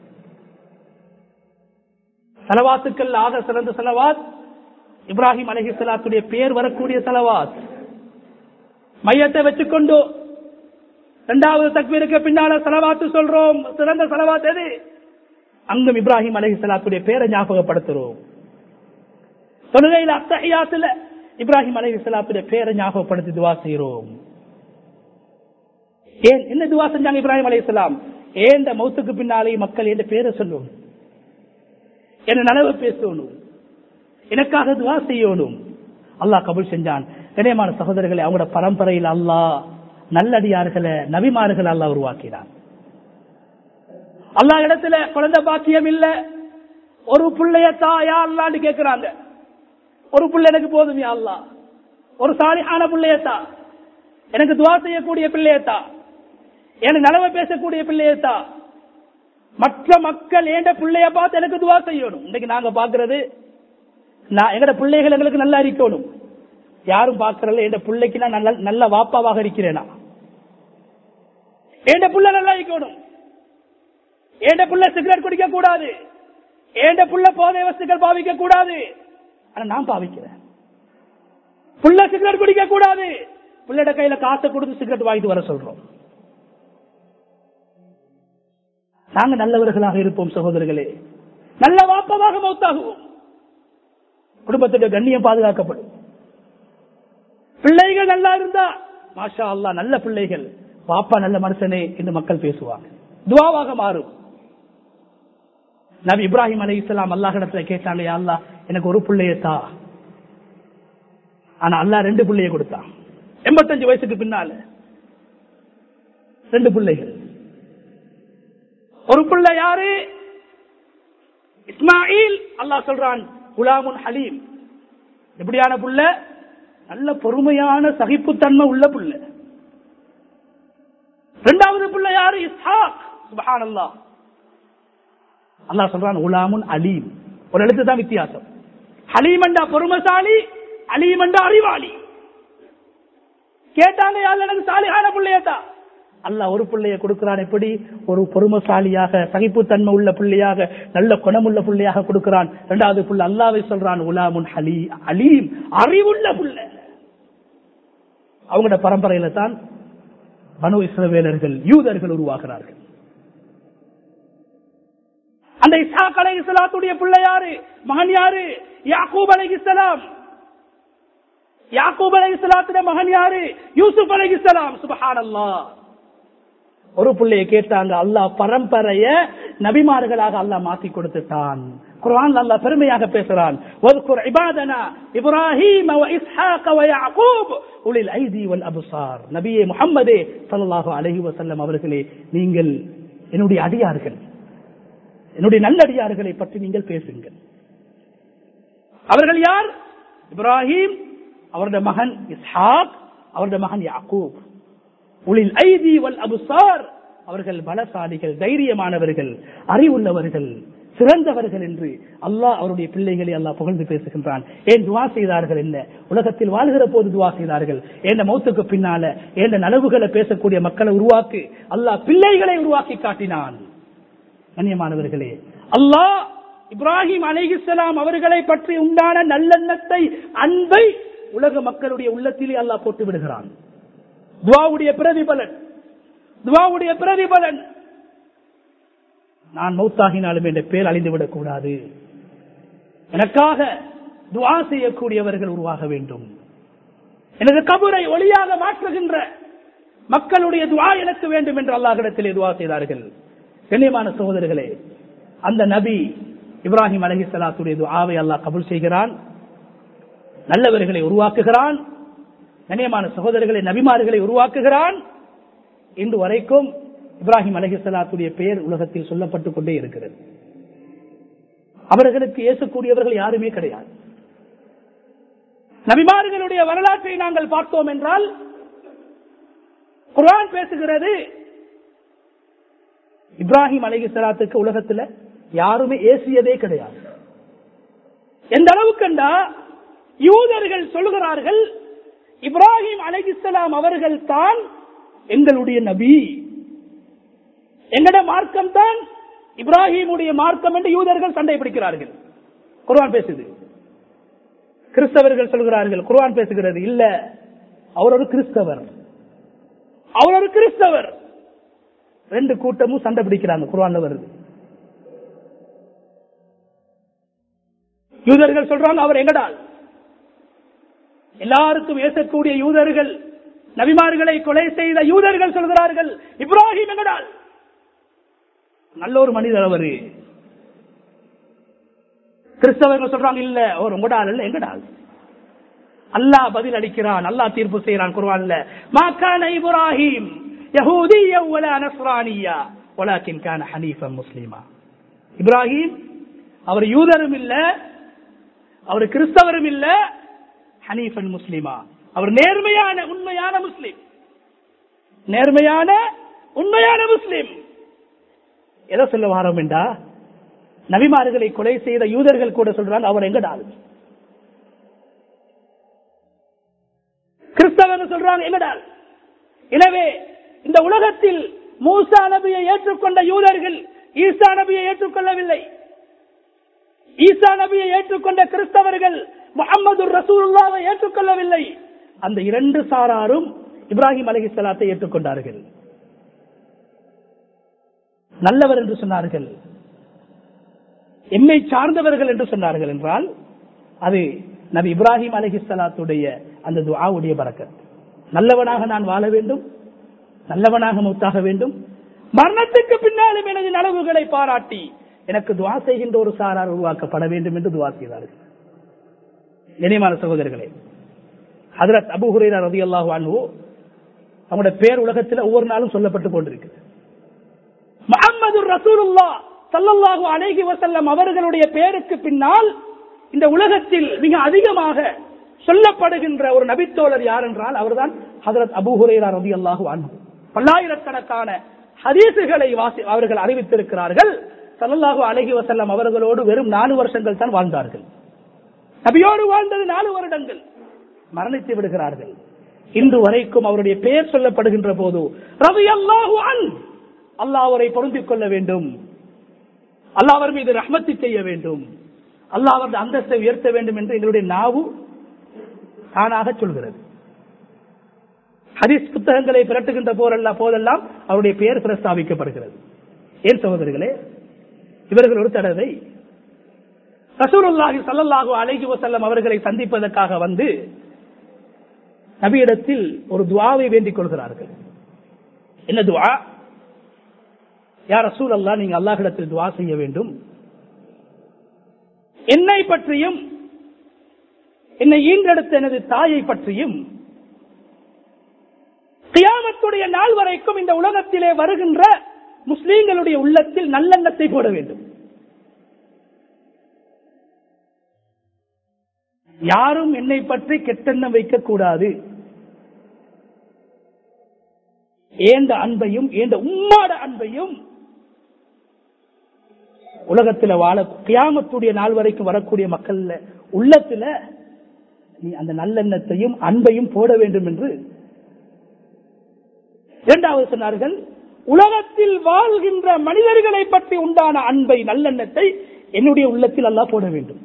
ஸலவாத்துக்கள் ஆக சிறந்த ஸலவாத் இப்ராஹிம் அலைஹிஸ்ஸலாத்துடைய பேர் வரக்கூடிய ஸலவாத். மையத்தை வச்சுக்கொண்டு இரண்டாவது தக்பீருக்கு பின்னால ஸலவாத்து சொல்றோம். சிறந்த ஸலவாத் எது? அங்கும் இப்ராஹிம் அலைஹிஸ்ஸலாத்துடைய பேரை ஞாபகப்படுத்துறோம். தொழுகையில் அத்தஹியாத்துல இப்ராஹிம் அலைஹிஸ்ஸலாத்துடைய பேரை ஞாபகப்படுத்தி துவா செய்கிறோம். ஏன் என்ன துவா செஞ்சாங்க இப்ராஹிம் அலைஹிஸ்ஸலாம்? ஏன் மௌத்துக்கு பின்னாலே மக்கள் என்ற பேரை சொல்லணும், என்ன நலவு பேசணும், எனக்காக துவா செய்யணும். அல்லாஹ் கபூல் செஞ்சான். கண்ணியமான சகோதரர்களை, அவங்களோட பரம்பரையில் அல்லாஹ் நல்லடியார்களை, நபிமார்கள் அல்லாஹ் உருவாக்கினான். அல்லாஹ் இடத்துல குழந்தை பாக்கியம் இல்ல, ஒரு பிள்ளையத்தா யா அல்லாஹ்னு கேட்கிறாங்க. ஒரு பிள்ளை எனக்கு போதும் யா அல்லாஹ், ஒரு சாலிஹான பிள்ளையத்தா, எனக்கு துவா செய்யக்கூடிய பிள்ளையத்தா, எனக்கு நலவை பேசக்கூடிய பிள்ளையத்தா. மற்ற மக்கள் ஏண்ட பிள்ளைய பார்த்து எனக்கு துவா செய்யணும். இன்னைக்கு நாங்க பாக்குறது, எங்கட பிள்ளைகள் எங்களுக்கு நல்லா இருக்கணும். யாரும் பாக்குறல என் பிள்ளைக்கு நான் நல்ல நல்ல வாப்பாவாக இருக்கிறேனா, என் பிள்ளை நல்லா இருக்கணும், என் பிள்ளை சிகரெட் குடிக்க கூடாது, என் பிள்ளை போதை வஸ்துக்கள் பாவிக்க கூடாது. ஆனா நான் பாவிக்கிறேன். பிள்ளை சிகரெட் குடிக்க கூடாது, பிள்ளைட கையில காசை கொடுத்து சிகரெட் வாங்கிட்டு வர சொல்றோம். நாங்க நல்லவர்களாக இருப்போம் சகோதரர்களே, நல்ல வாப்பமாக மௌத்தாகுவோம். குடும்பத்துடைய கண்ணியம் பாதுகாக்கப்படும். பிள்ளைகள் நல்லா இருந்தா மாஷா அல்லாஹ் நல்ல பிள்ளைகள், பாப்பா நல்ல மனுஷனே என்று மக்கள் பேசுவாங்க, துஆவாக மாறும். நபி இப்ராஹிம் அலைஹிஸ்ஸலாம் அல்லாஹ்விடத்துல கேட்டாங்க, யா அல்லாஹ் எனக்கு ஒரு பிள்ளையை தா. ஆனா அல்லாஹ் ரெண்டு பிள்ளையை கொடுத்தான். எண்பத்தஞ்சு வயசுக்கு பின்னால ரெண்டு பிள்ளைகள். ஒரு பிள்ளை யாரு? இஸ்மாயில். அல்லாஹ் சொல்றான் குலாமுன் ஹலீம். எப்படியான புள்ள? நல்ல பொறுமையான சகிப்புத்தன்மை உள்ள புள்ள. இரண்டாவது புள்ள யாரு? இஸ்ஹாக். சுப்ஹானல்லாஹ். அல்லாஹ் சொல்றான் குலாமுன் அலீம். ஒரு எழுத்து தான் வித்தியாசம். ஹலீம் என்றா பொறுமைசாலி, அலீம் என்றா அறிவாளி. கேட்டாங்க யாரு எனக்கு சாலிஹான பிள்ளையதா? அல்லாஹ் ஒரு பிள்ளைய கொடுக்கிறான். எப்படி? ஒரு பொறுமைசாலியாக சகிப்புத்தன்மை உள்ள பிள்ளையாக நல்ல குணமுள்ள பிள்ளையாக கொடுக்கிறான். இரண்டாவது புள்ள அல்லாஹ்வை சொல்றான் குலாமுன் ஹலீ அலீம், அறிவுள்ள பிள்ளை. அவங்களோட பரம்பரையில தான் பனு இஸ்ரவேலர்கள் யூதர்கள் உருவாகிறார்கள். அந்த இஸ்ஹாக் அலைஹிஸ்ஸலாத்துடைய பிள்ளை யாரு? மகன் யாரு? யாக்கூப் அலைஹிஸ்ஸலாம். யாக்கூப் அலைஹிஸ்ஸலாத்துடைய மகன் யாரு? யூசுப் அலைஹிஸ்ஸலாம். சுப்ஹானல்லாஹ். ஒரு பிள்ளையை கேட்டாங்க. அல்லாஹ் பரம்பரைய நபிமார்களாக அல்லாஹ் மாத்தி கொடுத்துட்டான். குர்ஆன் அல்லாஹ் பெருமையாக பேசுறான். வذ்குர் இபாதனா இப்ராஹீம் வ இஸ்ஹாக் வ யாக்கூப் உலில் ஐதி வல் அப்சார். நபியே முஹம்மதே ஸல்லல்லாஹு அலைஹி வஸல்லம் அவர்களே, நீங்கள் என்னுடைய அடியார்கள், என்னுடைய நல்லடியார்களை பற்றி நீங்கள் பேசுங்கள். அவர்கள் யார்? இப்ராஹிம், அவருடைய மகன் இஸ்ஹாக், அவருடைய மகன் யாக்கூப். உலில் ஐதி வல் அப்சார், அவர்கள் பலசாலிகள், தைரியமானவர்கள், அறிவுள்ளவர்கள், சிறந்தவர்கள் என்று அல்லாஹ் அவருடைய பிள்ளைகளை அல்லாஹ் புகழ்ந்து பேசுகின்றான். ஏன் துவா செய்தார்கள்? என்ன உலகத்தில் வாழ்கிற போது துவா செய்தார்கள்? ஏன் மௌத்துக்கு பின்னால ஏன் நனவுகளை பேசக்கூடிய மக்களை உருவாக்கி அல்லாஹ் பிள்ளைகளை உருவாக்கி காட்டினான். கண்ணியமானவர்களே, அல்லாஹ் இப்ராஹிம் அலைஹிஸ்ஸலாம் அவர்களை பற்றி உண்டான நல்லெண்ணத்தை, அன்பை உலக மக்களுடைய உள்ளத்திலே அல்லாஹ் போட்டு விடுகிறான். துஆவுடைய பிரதிபலன், துஆவுடைய பிரதிபலன். நான் மௌத்தாகினாலும் என்ற பேர் அழிந்துவிடக் கூடாது. எனக்காக துஆ செய்யக்கூடியவர்கள் உருவாக வேண்டும். எனது கபரை ஒளியாக மாற்றுகின்ற மக்களுடைய துஆ எனக்கு வேண்டும் என்று அல்லாஹ்விடத்திலே துஆ செய்தார்கள். கண்ணியமான சகோதரர்களே, அந்த நபி இப்ராஹிம் அலைஹிஸ்ஸலாத்துடைய துஆவை அல்லாஹ் கபூல் செய்கிறான், நல்லவர்களை உருவாக்குகிறான். கண்ணியமான சகோதரர்களை, நபிமார்களை உருவாக்குகிறான். இன்று வரைக்கும் இப்ராஹிம் அலைஹிஸ்ஸலாத்துடைய பெயர் உலகத்தில் சொல்லப்பட்டுக் கொண்டே இருக்கிறது. அவர்களுக்கு ஏசக்கூடியவர்கள் யாருமே கிடையாது. நபிமார்களுடைய வரலாற்றை நாங்கள் பார்த்தோம் என்றால் குர்ஆன் பேசுகிறது, இப்ராஹிம் அலைஹிஸ்ஸலாத்துக்கு உலகத்தில் யாருமே ஏசியதே கிடையாது. எந்த அளவுக்குண்டா யூதர்கள் சொல்கிறார்கள், இப்ராஹிம் அலைஹிஸ்ஸலாம் அவர்கள் தான் எங்களுடைய நபி, எங்கட மார்க்கம் தான் இப்ராஹிமுடைய மார்க்கம் என்று யூதர்கள் சண்டை பிடிக்கிறார்கள். குர்ஆன் பேசுது. கிறிஸ்தவர்கள் சொல்கிறார்கள், குர்ஆன் பேசுகிறது, இல்ல அவர் ஒரு கிறிஸ்தவர், அவர் ஒரு கிறிஸ்தவர். ரெண்டு கூட்டமும் சண்டை பிடிக்கிறாங்க. குர்ஆன்ல வருது. யூதர்கள் சொல்றாங்க அவர் எங்கடால். எல்லாருக்கும் ஏசக்கூடிய யூதர்கள், நபிமார்களை கொலை செய்த யூதர்கள் சொல்கிறார்கள் இப்ராஹிம் எங்கடால். நல்ல ஒரு மனிதர் அவரு. கிறிஸ்தவர்கள் சொல்றாங்க இல்ல அவர் உங்கடால் இல்ல எங்கடால். அல்லாஹ் பதில் அளிக்கிறான், அல்லாஹ் தீர்ப்பு செய்யறான் குர்ஆன்ல, மா கான இப்ராஹிம் யஹூதிய்யா வலா நஸ்ரானிய்யா வலாக்கின் கான ஹனீஃபன் முஸ்லிமா. இப்ராஹிம் அவர் யூதரும் இல்ல, அவர் கிறிஸ்தவரும் இல்ல, ஹனீஃபன் முஸ்லிமா, அவர் நேர்மையான உண்மையான முஸ்லிம், நேர்மையான உண்மையான முஸ்லிம். எதை சொல்ல வாரோம் என்றா, நபிமார்களை கொலை செய்த யூதர்கள் கூட சொல்றாங்க அவர் எங்கடால். கிறிஸ்தவர்கள் சொல்றாங்க எங்கடால். எனவே இந்த உலகத்தில் மூசா நபியை ஏற்றுக்கொண்ட யூதர்கள் ஈசா நபியை ஏற்றுக்கொள்ளவில்லை. ஈசா நபியை ஏற்றுக்கொண்ட கிறிஸ்தவர்கள் முஹம்மது ரசூலுல்லாஹ்வை ஏற்றுக்கொள்ளவில்லை. அந்த இரண்டு சாராரும் இப்ராஹிம் அலைஹிஸ்ஸலாத்தை ஏற்றுக்கொண்டார்கள். நல்லவர் என்று சொன்னார்கள், எம்மை சார்ந்தவர்கள் என்று சொன்னார்கள் என்றால் அது நபி இப்ராஹிம் அலைஹிஸ்ஸலாத்துடைய அந்த துஆவுடைய பரக்கத். நல்லவனாக நான் வாழ வேண்டும், நல்லவனாக மௌத்தாக வேண்டும், மரணத்துக்கு பின்னாலும் எனது நலவுகளை பாராட்டி எனக்கு துஆ செய்கின்ற ஒரு சாரார் உருவாக்கப்பட வேண்டும் என்று துஆ செய்தார்கள். கண்ணியமான சகோதரர்களே, ஹஜ்ரத் அபூ ஹுரைரா ரலியல்லாஹு அன்ஹு அவங்களுடைய பேர் உலகத்தில் ஒவ்வொரு நாளும் சொல்லப்பட்டு கொண்டிருக்கு. முஹம்மது ரசூலுல்லாஹ் ஸல்லல்லாஹு அலைஹி வஸல்லம் அவர்களுடைய பெயருக்கு பின்னால் இந்த உலகத்தில் மிக அதிகமாக சொல்லப்படுகின்ற ஒரு நபித்தோழர் யார் என்றால் அவர்தான் ஹஜ்ரத் அபூ ஹுரைரா ரலியல்லாஹு அன்ஹு. பல்லாயிரக்கணக்கான ஹதீஸுகளை அவர்கள் அறிவித்திருக்கிறார்கள். ஸல்லல்லாஹு அலைஹி வஸல்லம் அவர்களோடு வெறும் நாலு வருஷங்கள் தான் வாழ்ந்தார்கள். நபியோடு வாழ்ந்தது நாலு வருடங்கள், மரணித்து விடுகிறார்கள். இன்று வரைக்கும் அவருடைய பெயர் சொல்லப்படுகின்ற போது ரலியல்லாஹு அன்ஹு, அல்லாஹ் அவரை பொருந்திக் கொள்ள வேண்டும், அல்லாஹ் அவர் மீது ரஹ்மத்து செய்ய வேண்டும், அல்லாஹ் அவரது அந்தஸ்தை உயர்த்த வேண்டும் என்று எங்களுடைய நாவு தானாக சொல்கிறது. ஹதீஸ் புத்தகங்களை பிரட்டுகின்ற போரெல்லாம் போதெல்லாம் அவருடைய பெயர் பிரஸ்தாபிக்கப்படுகிறது. ஏன் சகோதரர்களே, இவர்கள் ஒரு தடவை ரசூலுல்லாஹி ஸல்லல்லாஹு அலைஹி வஸல்லம் அவர்களை சந்திப்பதற்காக வந்து நபியிடத்தில் ஒரு துஆவை வேண்டிக் கொள்கிறார்கள். என்ன துஆ? யா ரசூலல்லாஹ், நீங்க அல்லாஹ்விடத்தில் துஆ செய்ய வேண்டும், என்னை பற்றியும் என்னை ஈன்றெடுத்த எனது தாயை பற்றியும் கியாமத்துடைய நாள் வரைக்கும் இந்த உலகத்திலே வருகின்ற முஸ்லிம்களுடைய உள்ளத்தில் நல்லெண்ணத்தை போட வேண்டும். யாரும் என்னை பற்றி கெட்டெண்ணம் வைக்கக்கூடாது. ஏந்த அன்பையும் ஏந்த உம்மாட அன்பையும் உலகத்தில் வாழ கியாமத்துடைய நாள் வரைக்கும் வரக்கூடிய மக்கள் உள்ளத்துல நீ அந்த நல்லெண்ணத்தையும் அன்பையும் போட வேண்டும் என்று. இரண்டாவது சொன்னார்கள், உலகத்தில் வாழ்கின்ற மனிதர்களை பற்றி உண்டான அன்பை நல்லெண்ணத்தை என்னுடைய உள்ளத்தில் அல்லாஹ் போட வேண்டும்.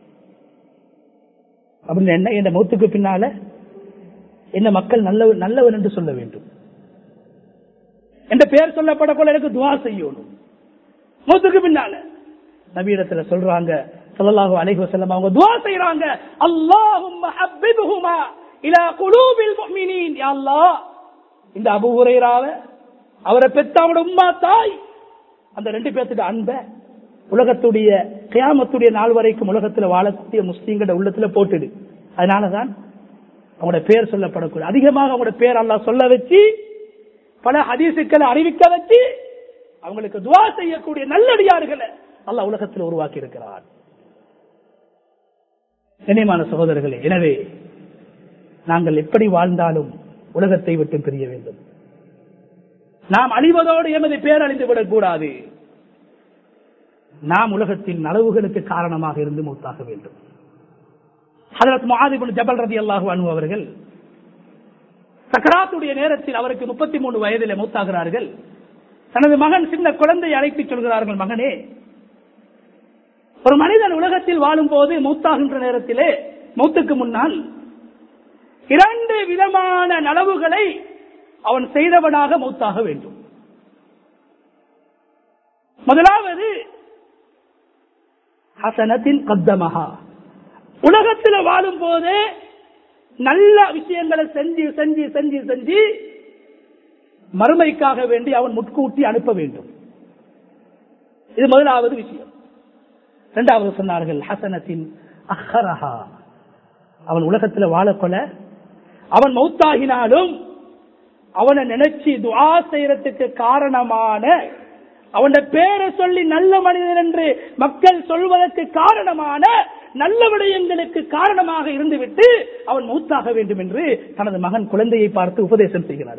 அப்படின்னு என்ன, என் மௌத்துக்கு பின்னால என்ன மக்கள் நல்லவன் நல்லவன் என்று சொல்ல வேண்டும், என்ற பெயர் சொல்லப்பட போல எனக்கு துஆ செய்யணும். மௌத்துக்கு பின்னால நபியிடத்துல சொல்றாங்க ஸல்லல்லாஹு அலைஹி வஸல்லம், அவங்க துஆ செய்றாங்க, அல்லாஹும்ம ஹப்பிப்ஹுமா இலா குலூபில் முஃமினீன். யா அல்லாஹ், இந்த அபூ ஹுரைராவை அவரை பெற்ற அவரோட உம்மா தாய் அந்த ரெண்டு பேர்த்துடைய அன்பை உலகத்துடைய கியாமத்துடைய நாள் வரைக்கும் உலகத்தில் வாழக்கூடிய முஸ்லீம்களோட உள்ளத்துல போட்டுடு. அதனாலதான் அவங்களோட பேர் சொல்லப்படக்கூடிய அதிகமாக அவங்களோட பேர் அல்லாஹ் சொல்ல வச்சு பல ஹதீசுக்களை அறிவிக்க வச்சு அவங்களுக்கு துஆ செய்யக்கூடிய நல்லடியார்களை அல்லாஹ் உலகத்தில் உருவாக்கி இருக்கிறார். கண்ணியமான சகோதரர்களே, எனவே நாங்கள் எப்படி வாழ்ந்தாலும் உலகத்தை விட்டு பிரிய வேண்டும். நாம் அழிவதோடு எமது பேர் அழிந்து விடக்கூடாது. நாம் உலகத்தில் நலவுகளுக்கு காரணமாக இருந்து மௌத்தாக வேண்டும். ஹஜ்ரத் முஆத் இப்னு ஜபல் ரலியல்லாஹு அன்ஹு அவர்கள் சக்கராத்துடைய நேரத்தில் அவருக்கு முப்பத்தி மூணு வயதில் மௌத்தாகிறார்கள். தனது மகன் சின்ன குழந்தையை அழைத்து சொல்கிறார்கள், மகனே, ஒரு மனிதன் உலகத்தில் வாழும் போது மௌத்தாகின்ற நேரத்திலே மௌத்துக்கு முன்னால் இரண்டு விதமான நலவுகளை அவன் செய்தவனாக மௌத்தாக வேண்டும். முதலாவது ஹசனத்தின் கத்தமஹா, உலகத்தில் வாழும் போதே நல்ல விஷயங்களை செஞ்சு செஞ்சு செஞ்சு செஞ்சு மறுமைக்காக வேண்டி அவன் முட்கூட்டி அனுப்ப வேண்டும். இது முதலாவது விஷயம். இரண்டாவது சொன்னார்கள் ஹசனத்தின் அஹ்ரஹா, அவன் உலகத்தில் வாழக்கொள்ள அவன் மௌத்தாகினாலும் அவனை நினைச்சு துஆ செய்யறதுக்கு காரணமான அவன் பேரை சொல்லி நல்ல மனிதன் என்று மக்கள் சொல்வதற்கு காரணமான நல்ல விடயங்களுக்கு காரணமாக இருந்துவிட்டு அவன் மௌத்தாக வேண்டும் என்று தனது மகன் குழந்தையை பார்த்து உபதேசம் செய்கிறார்.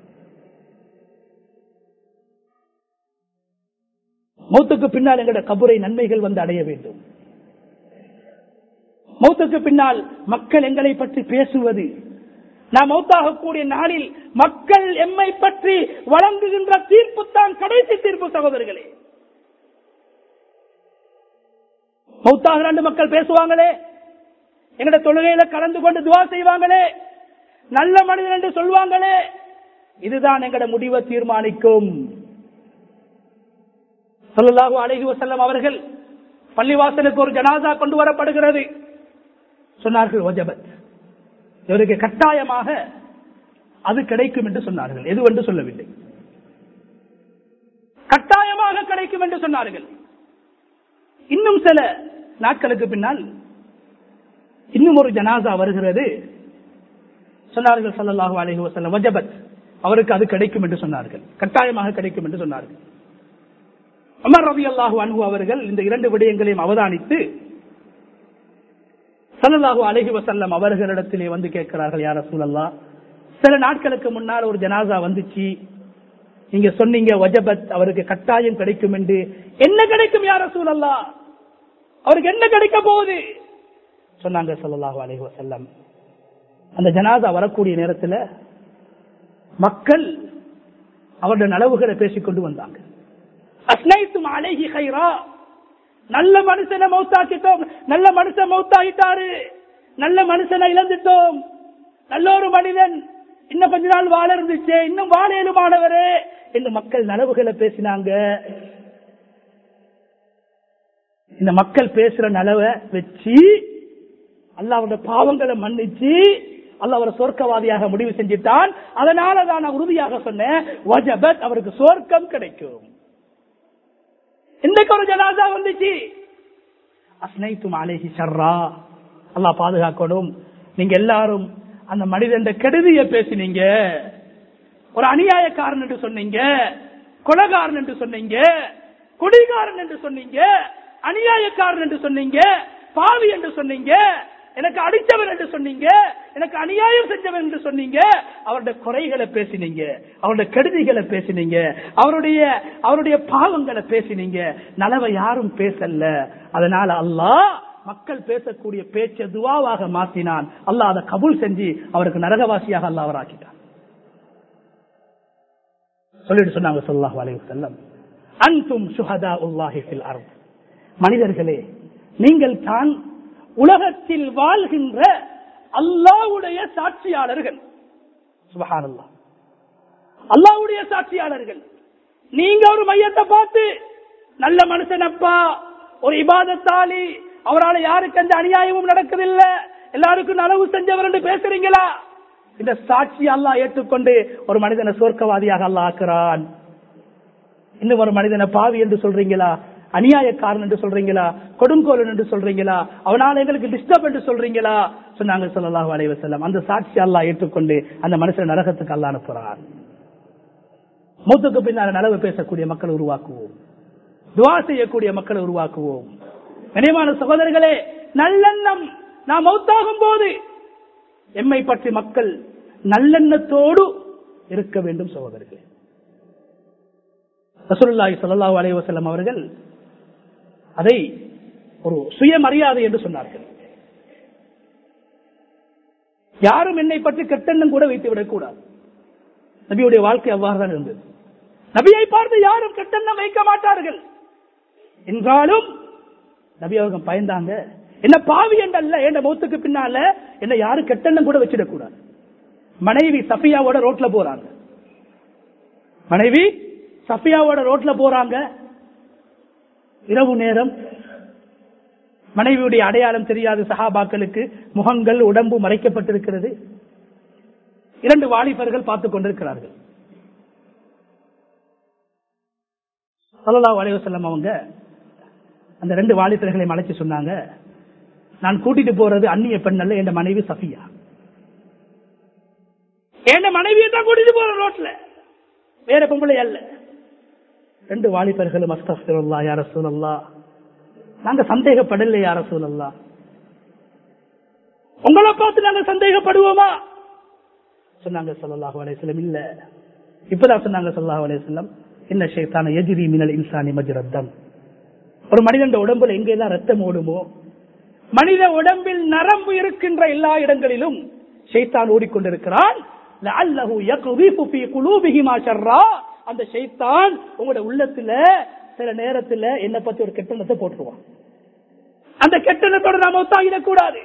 மௌத்துக்கு பின்னால் எங்களுடைய கபரை நன்மைகள் வந்து அடைய வேண்டும். மௌத்துக்கு பின்னால் மக்கள் எங்களை பற்றி பேசுவது, நாம் மௌத்தாகக்கூடிய நாளில் மக்கள் எம்மை பற்றி வழங்குகின்ற தீர்ப்பு தான் கடைசி தீர்ப்பு. சகோதரர்களே, மௌத்தாக ரெண்டு மக்கள் பேசுவாங்களே, எங்கட தொழுகையில கலந்து கொண்டு துஆ செய்வாங்களே, நல்ல மனிதன் என்று சொல்வாங்களே, இதுதான் எங்கட முடிவை தீர்மானிக்கும். ஸல்லல்லாஹு அலைஹி வஸல்லம் அவர்கள் பள்ளிவாசலுக்கு ஒரு ஜனாசா கொண்டு வரப்படுகிறது. சொன்னார்கள் வஜபத், இவருக்கு கட்டாயமாக அது கிடைக்கும் என்று சொன்னார்கள். எதுவென்று சொல்லவில்லை, கட்டாயமாக கிடைக்கும் என்று சொன்னார்கள். இன்னும் சில நாட்களுக்கு பின்னால் இன்னும் ஒரு ஜனாசா வருகிறது. சொன்னார்கள் ஸல்லல்லாஹு அலைஹி வஸல்லம் வஜபத், அவருக்கு அது கிடைக்கும் என்று சொன்னார்கள், கட்டாயமாக கிடைக்கும் என்று சொன்னார்கள். உமர் ரலியல்லாஹு அன்ஹு அவர்கள் இந்த இரண்டு விடயங்களையும் அவதானித்து ஸல்லல்லாஹு அலைஹி வஸல்லம் அவர்களிடத்திலே வந்து கேட்கிறார்கள், யா ரசூலல்லாஹ், சில நாட்களுக்கு முன்னால் ஒரு ஜனாசா வந்துச்சு, நீங்க சொன்னீங்க வஜபத் அவருக்கு கட்டாயம் கிடைக்கும் என்று, என்ன கிடைக்கும் யா ரசூலல்லாஹ், அவருக்கு என்ன கிடைக்க போகுது சொன்னாங்க ஸல்லல்லாஹு அலைஹி வஸல்லம். அந்த ஜனாசா வரக்கூடிய நேரத்தில் மக்கள் அவருடைய நலவுகளை பேசிக்கொண்டு வந்தாங்க. அஸ்னைத்தும் அலைஹி கைரா, நல்ல மனுஷனை மௌத்தாக்கிட்டோம், நல்ல மனுஷன் மௌத்தாகிட்டாரு, நல்ல மனுஷனை இழந்துட்டோம், நல்ல ஒரு மனிதன் இன்னும் கொஞ்ச நாள் வாழ இருந்துச்சு, இன்னும் வாழ இயலுமானவரே என்று மக்கள் நலவுகளை பேசினாங்க. இந்த மக்கள் பேசுற நலவை வச்சு அல்லாஹ்வுடைய பாவங்களை மன்னிச்சு அல்லாஹ் அவரை சொர்க்கவாதியாக முடிவு செஞ்சிட்டான். அதனால தான் நான் உறுதியாக சொன்னேன், வஜபத் அவருக்கு சொர்க்கம் கிடைக்கும். இன்றைக்கு ஒரு ஜனாசா வந்துச்சு, அஸ்னைத்தும் அலைஹி ஷர்ரா, அல்லாஹ் பாதுகாக்கணும், நீங்க எல்லாரும் அந்த மனிதன் கெடுதியை பேசினீங்க, ஒரு அநியாயக்காரன் என்று சொன்னீங்க, கொலைகாரன் என்று சொன்னீங்க, குடிகாரன் என்று சொன்னீங்க, அநியாயக்காரன் என்று சொன்னீங்க, பாவி என்று சொன்னீங்க, எனக்கு அடித்தவன் என்று சொன்னீங்க, எனக்கு அநியாயம் செஞ்சவன் என்று சொன்னீங்க, அவருடைய குறைகளை பேசினீங்க, அவருடைய கெடுதிகளை பேசினீங்க, அவருடைய அவருடைய பாவங்களை பேசினீங்க, நலவை யாரும் பேசல. அதனால அல்லாஹ் மக்கள் பேசக்கூடிய பேச்சை துவாவாக மாற்றினான். அல்லாஹ் அதை கபூல் செஞ்சு அவருக்கு நரகவாசியாக அல்லாஹ் அவர் ஆக்கிட்டான். சொல்லிட்டு சொன்னாங்க ஸல்லல்லாஹு அலைஹி வஸல்லம், அன்தும் ஷுஹதாஉல்லாஹி ஃபில் அர்த், மனிதர்களே நீங்கள் தான் உலகத்தில் வாழ்கின்ற அல்லாஹ்வுடைய சாட்சியாளர்கள். சுப்ஹானல்லாஹ், அல்லாஹ்வுடைய சாட்சியாளர்கள். நீங்க ஒரு மையத்தை பார்த்து நல்ல மனுஷனப்பா, ஒரு இபாதத்தாளி, அவரால் யாருக்கு அந்த அநியாயமும் நடக்குதில்லை, எல்லாருக்கும் நலவு செஞ்சவர் என்று பேசுறீங்களா? இந்த சாட்சி அல்லாஹ் ஏற்றுக்கொண்டு ஒரு மனிதனை சொர்க்கவாதியாக அல்லாஹ் ஆக்குறான். இன்னும் ஒரு மனிதனை பாவி என்று சொல்றீங்களா, அநியாயக்காரன் என்று சொல்றீங்களா, கொடுங்கோலன் என்று சொல்றீங்களா, அவனால எங்களுக்கு டிஸ்டர்ப் என்று சொல்றீங்களா? சொன்னாங்க ஸல்லல்லாஹு அலைஹி வஸல்லம், அந்த சாட்சி அல்லாஹ் ஏற்றுக்கொண்டு அந்த மனுஷன் நரகத்துக்கு அல்லாஹ் அனுப்புறான். மூத்துக்கு பின்னால் நலவு பேசக்கூடிய மக்களை உருவாக்குவோம், துஆ செய்யக்கூடிய மக்களை உருவாக்குவோம். கனியமான சகோதரர்களே, நல்லெண்ணம் நாம் மௌத்தாகும் போது எம்மை பற்றி மக்கள் நல்லெண்ணத்தோடு இருக்க வேண்டும். சகோதரர்களே, ரசூலுல்லாஹி ஸல்லல்லாஹு அலைஹி வஸல்லம் அவர்கள் அதை ஒரு சுயமரியாதை என்று சொன்னார்கள். யாரும் என்னை பற்றி கெட்டெண்ணம் கூட வைத்து விடக்கூடாது. நபியுடைய வாழ்க்கை அவ்வாறு தான் இருந்தது. நபியை பார்த்து யாரும் கெட்டெண்ணம் வைக்க மாட்டார்கள். என்றாலும் நபி அவர்கள் பயந்தாங்க, என்ன பாவி என்றல்ல, என் மௌத்துக்கு பின்னால என்ன யாரும் கெட்டெண்ணம் கூட வச்சிடக்கூடாது. மனைவி சஃபியாவோட ரோட்ல போறாங்க, மனைவி சஃபியாவோட ரோட்ல போறாங்க, இரவு நேரம், மனைவியுடைய அடையாளம் தெரியாத சஹாபாக்களுக்கு முகங்கள் உடம்பு மறைக்கப்பட்டிருக்கிறது. இரண்டு வாலிபர்கள் பார்த்துக் கொண்டிருக்கிறார்கள். ஸல்லல்லாஹு அலைஹி வஸல்லம் அவங்க அந்த ரெண்டு வாலிபர்களை அழைச்சு சொன்னாங்க, நான் கூட்டிட்டு போறது அந்நிய பெண் அல்ல, என் மனைவி சஃபியா, என் மனைவியை தான் கூட்டிட்டு போற ரோட்ல, வேற பொம்பளை அல்ல. ரெண்டு வாலிபர்களும் அஸ்தக்ஃபிருல்லாஹ் யா ரசூலல்லாஹ், நாங்க சந்தேகப்படல யா ரசூலல்லாஹ், உங்களை பார்த்து நாங்க சந்தேகப்படுவோமா? சொன்னாங்க ஸல்லல்லாஹு அலைஹி வஸல்லம், இல்ல. இப்பதான் சொன்னாங்க ஸல்லல்லாஹு அலைஹி வஸல்லம், இன்ன ஷைத்தான யஜ்ரி மினல் இன்சானி மஜ்ரத் தம், ஒரு மனிதன் உடம்புல எங்கெல்லாம் ரத்தம் ஓடுமோ, மனித உடம்பில் நரம்பு இருக்கின்ற எல்லா இடங்களிலும் ஷைத்தான் ஓடிக்கொண்டிருக்கிறான். லஅல்லஹு யக்ذிஃபு ஃபீ குலூபிஹிமா ஷர்ரா, அந்த ஷைத்தான் உங்களுடைய உள்ளத்துல சில நேரத்துல என்ன பத்தி ஒரு கெட்டெண்ணத்தை போட்டுருவான். அந்த கெட்டெண்ணத்தோட நாம ஒத்தாகிடக் கூடாது.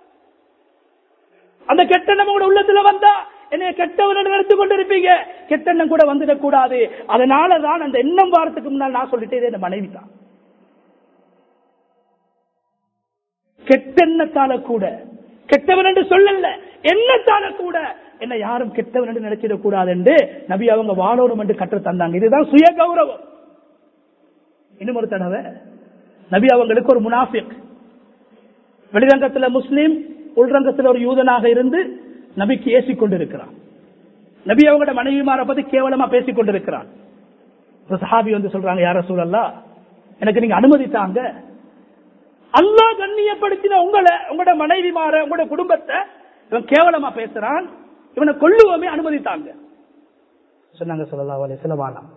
அந்த கெட்டெண்ணம் உங்களுடைய உள்ளத்துல வந்தா என்னைய கெட்டவன் நினைத்து கொண்டிருப்பீங்க, கெட்டெண்ணம் கூட வந்துடக் கூடாது. அதனாலதான் அந்த எண்ணம் வாரத்துக்கு முன்னால் நான் சொல்லிட்டே என் மனைவி தான். கெட்டெண்ணத்தால கூட கெட்டவன் என்று சொல்லல, என்னத்தான கூட என்ன யாரும் கெட்டவன் என்று நினைச்சிடக் கூடாது என்று நபி அவங்க வாழணும் என்று கற்று தந்தாங்க. இதுதான் சுய கௌரவம். இன்னும் ஒரு தடவை நபி அவங்களுக்கு ஒரு முனாஃபிக், வெளிரங்கத்தில் முஸ்லீம், உள்ரங்கத்தில் ஒரு யூதனாக இருந்து நபிக்கு ஏசிக் கொண்டிருக்கிறான். நபி அவங்களோட மனைவிமாரை பத்தி கேவலமா பேசிக் கொண்டிருக்கிறான். சஹாபி வந்து சொல்றாங்க, யா ரசூலல்லாஹ், எனக்கு நீங்க அனுமதித்தாங்க, அல்லாஹ் கண்ணியப்படுத்தின உங்களை, உங்களோட மனைவிமார, உங்களோட குடும்பத்தை இவன் கேவலமா பேசுறான், இவனை கொல்லுவோமே, அனுமதித்தாங்க. சொன்னாங்க ஸல்லல்லாஹு அலைஹி வஸல்லம்,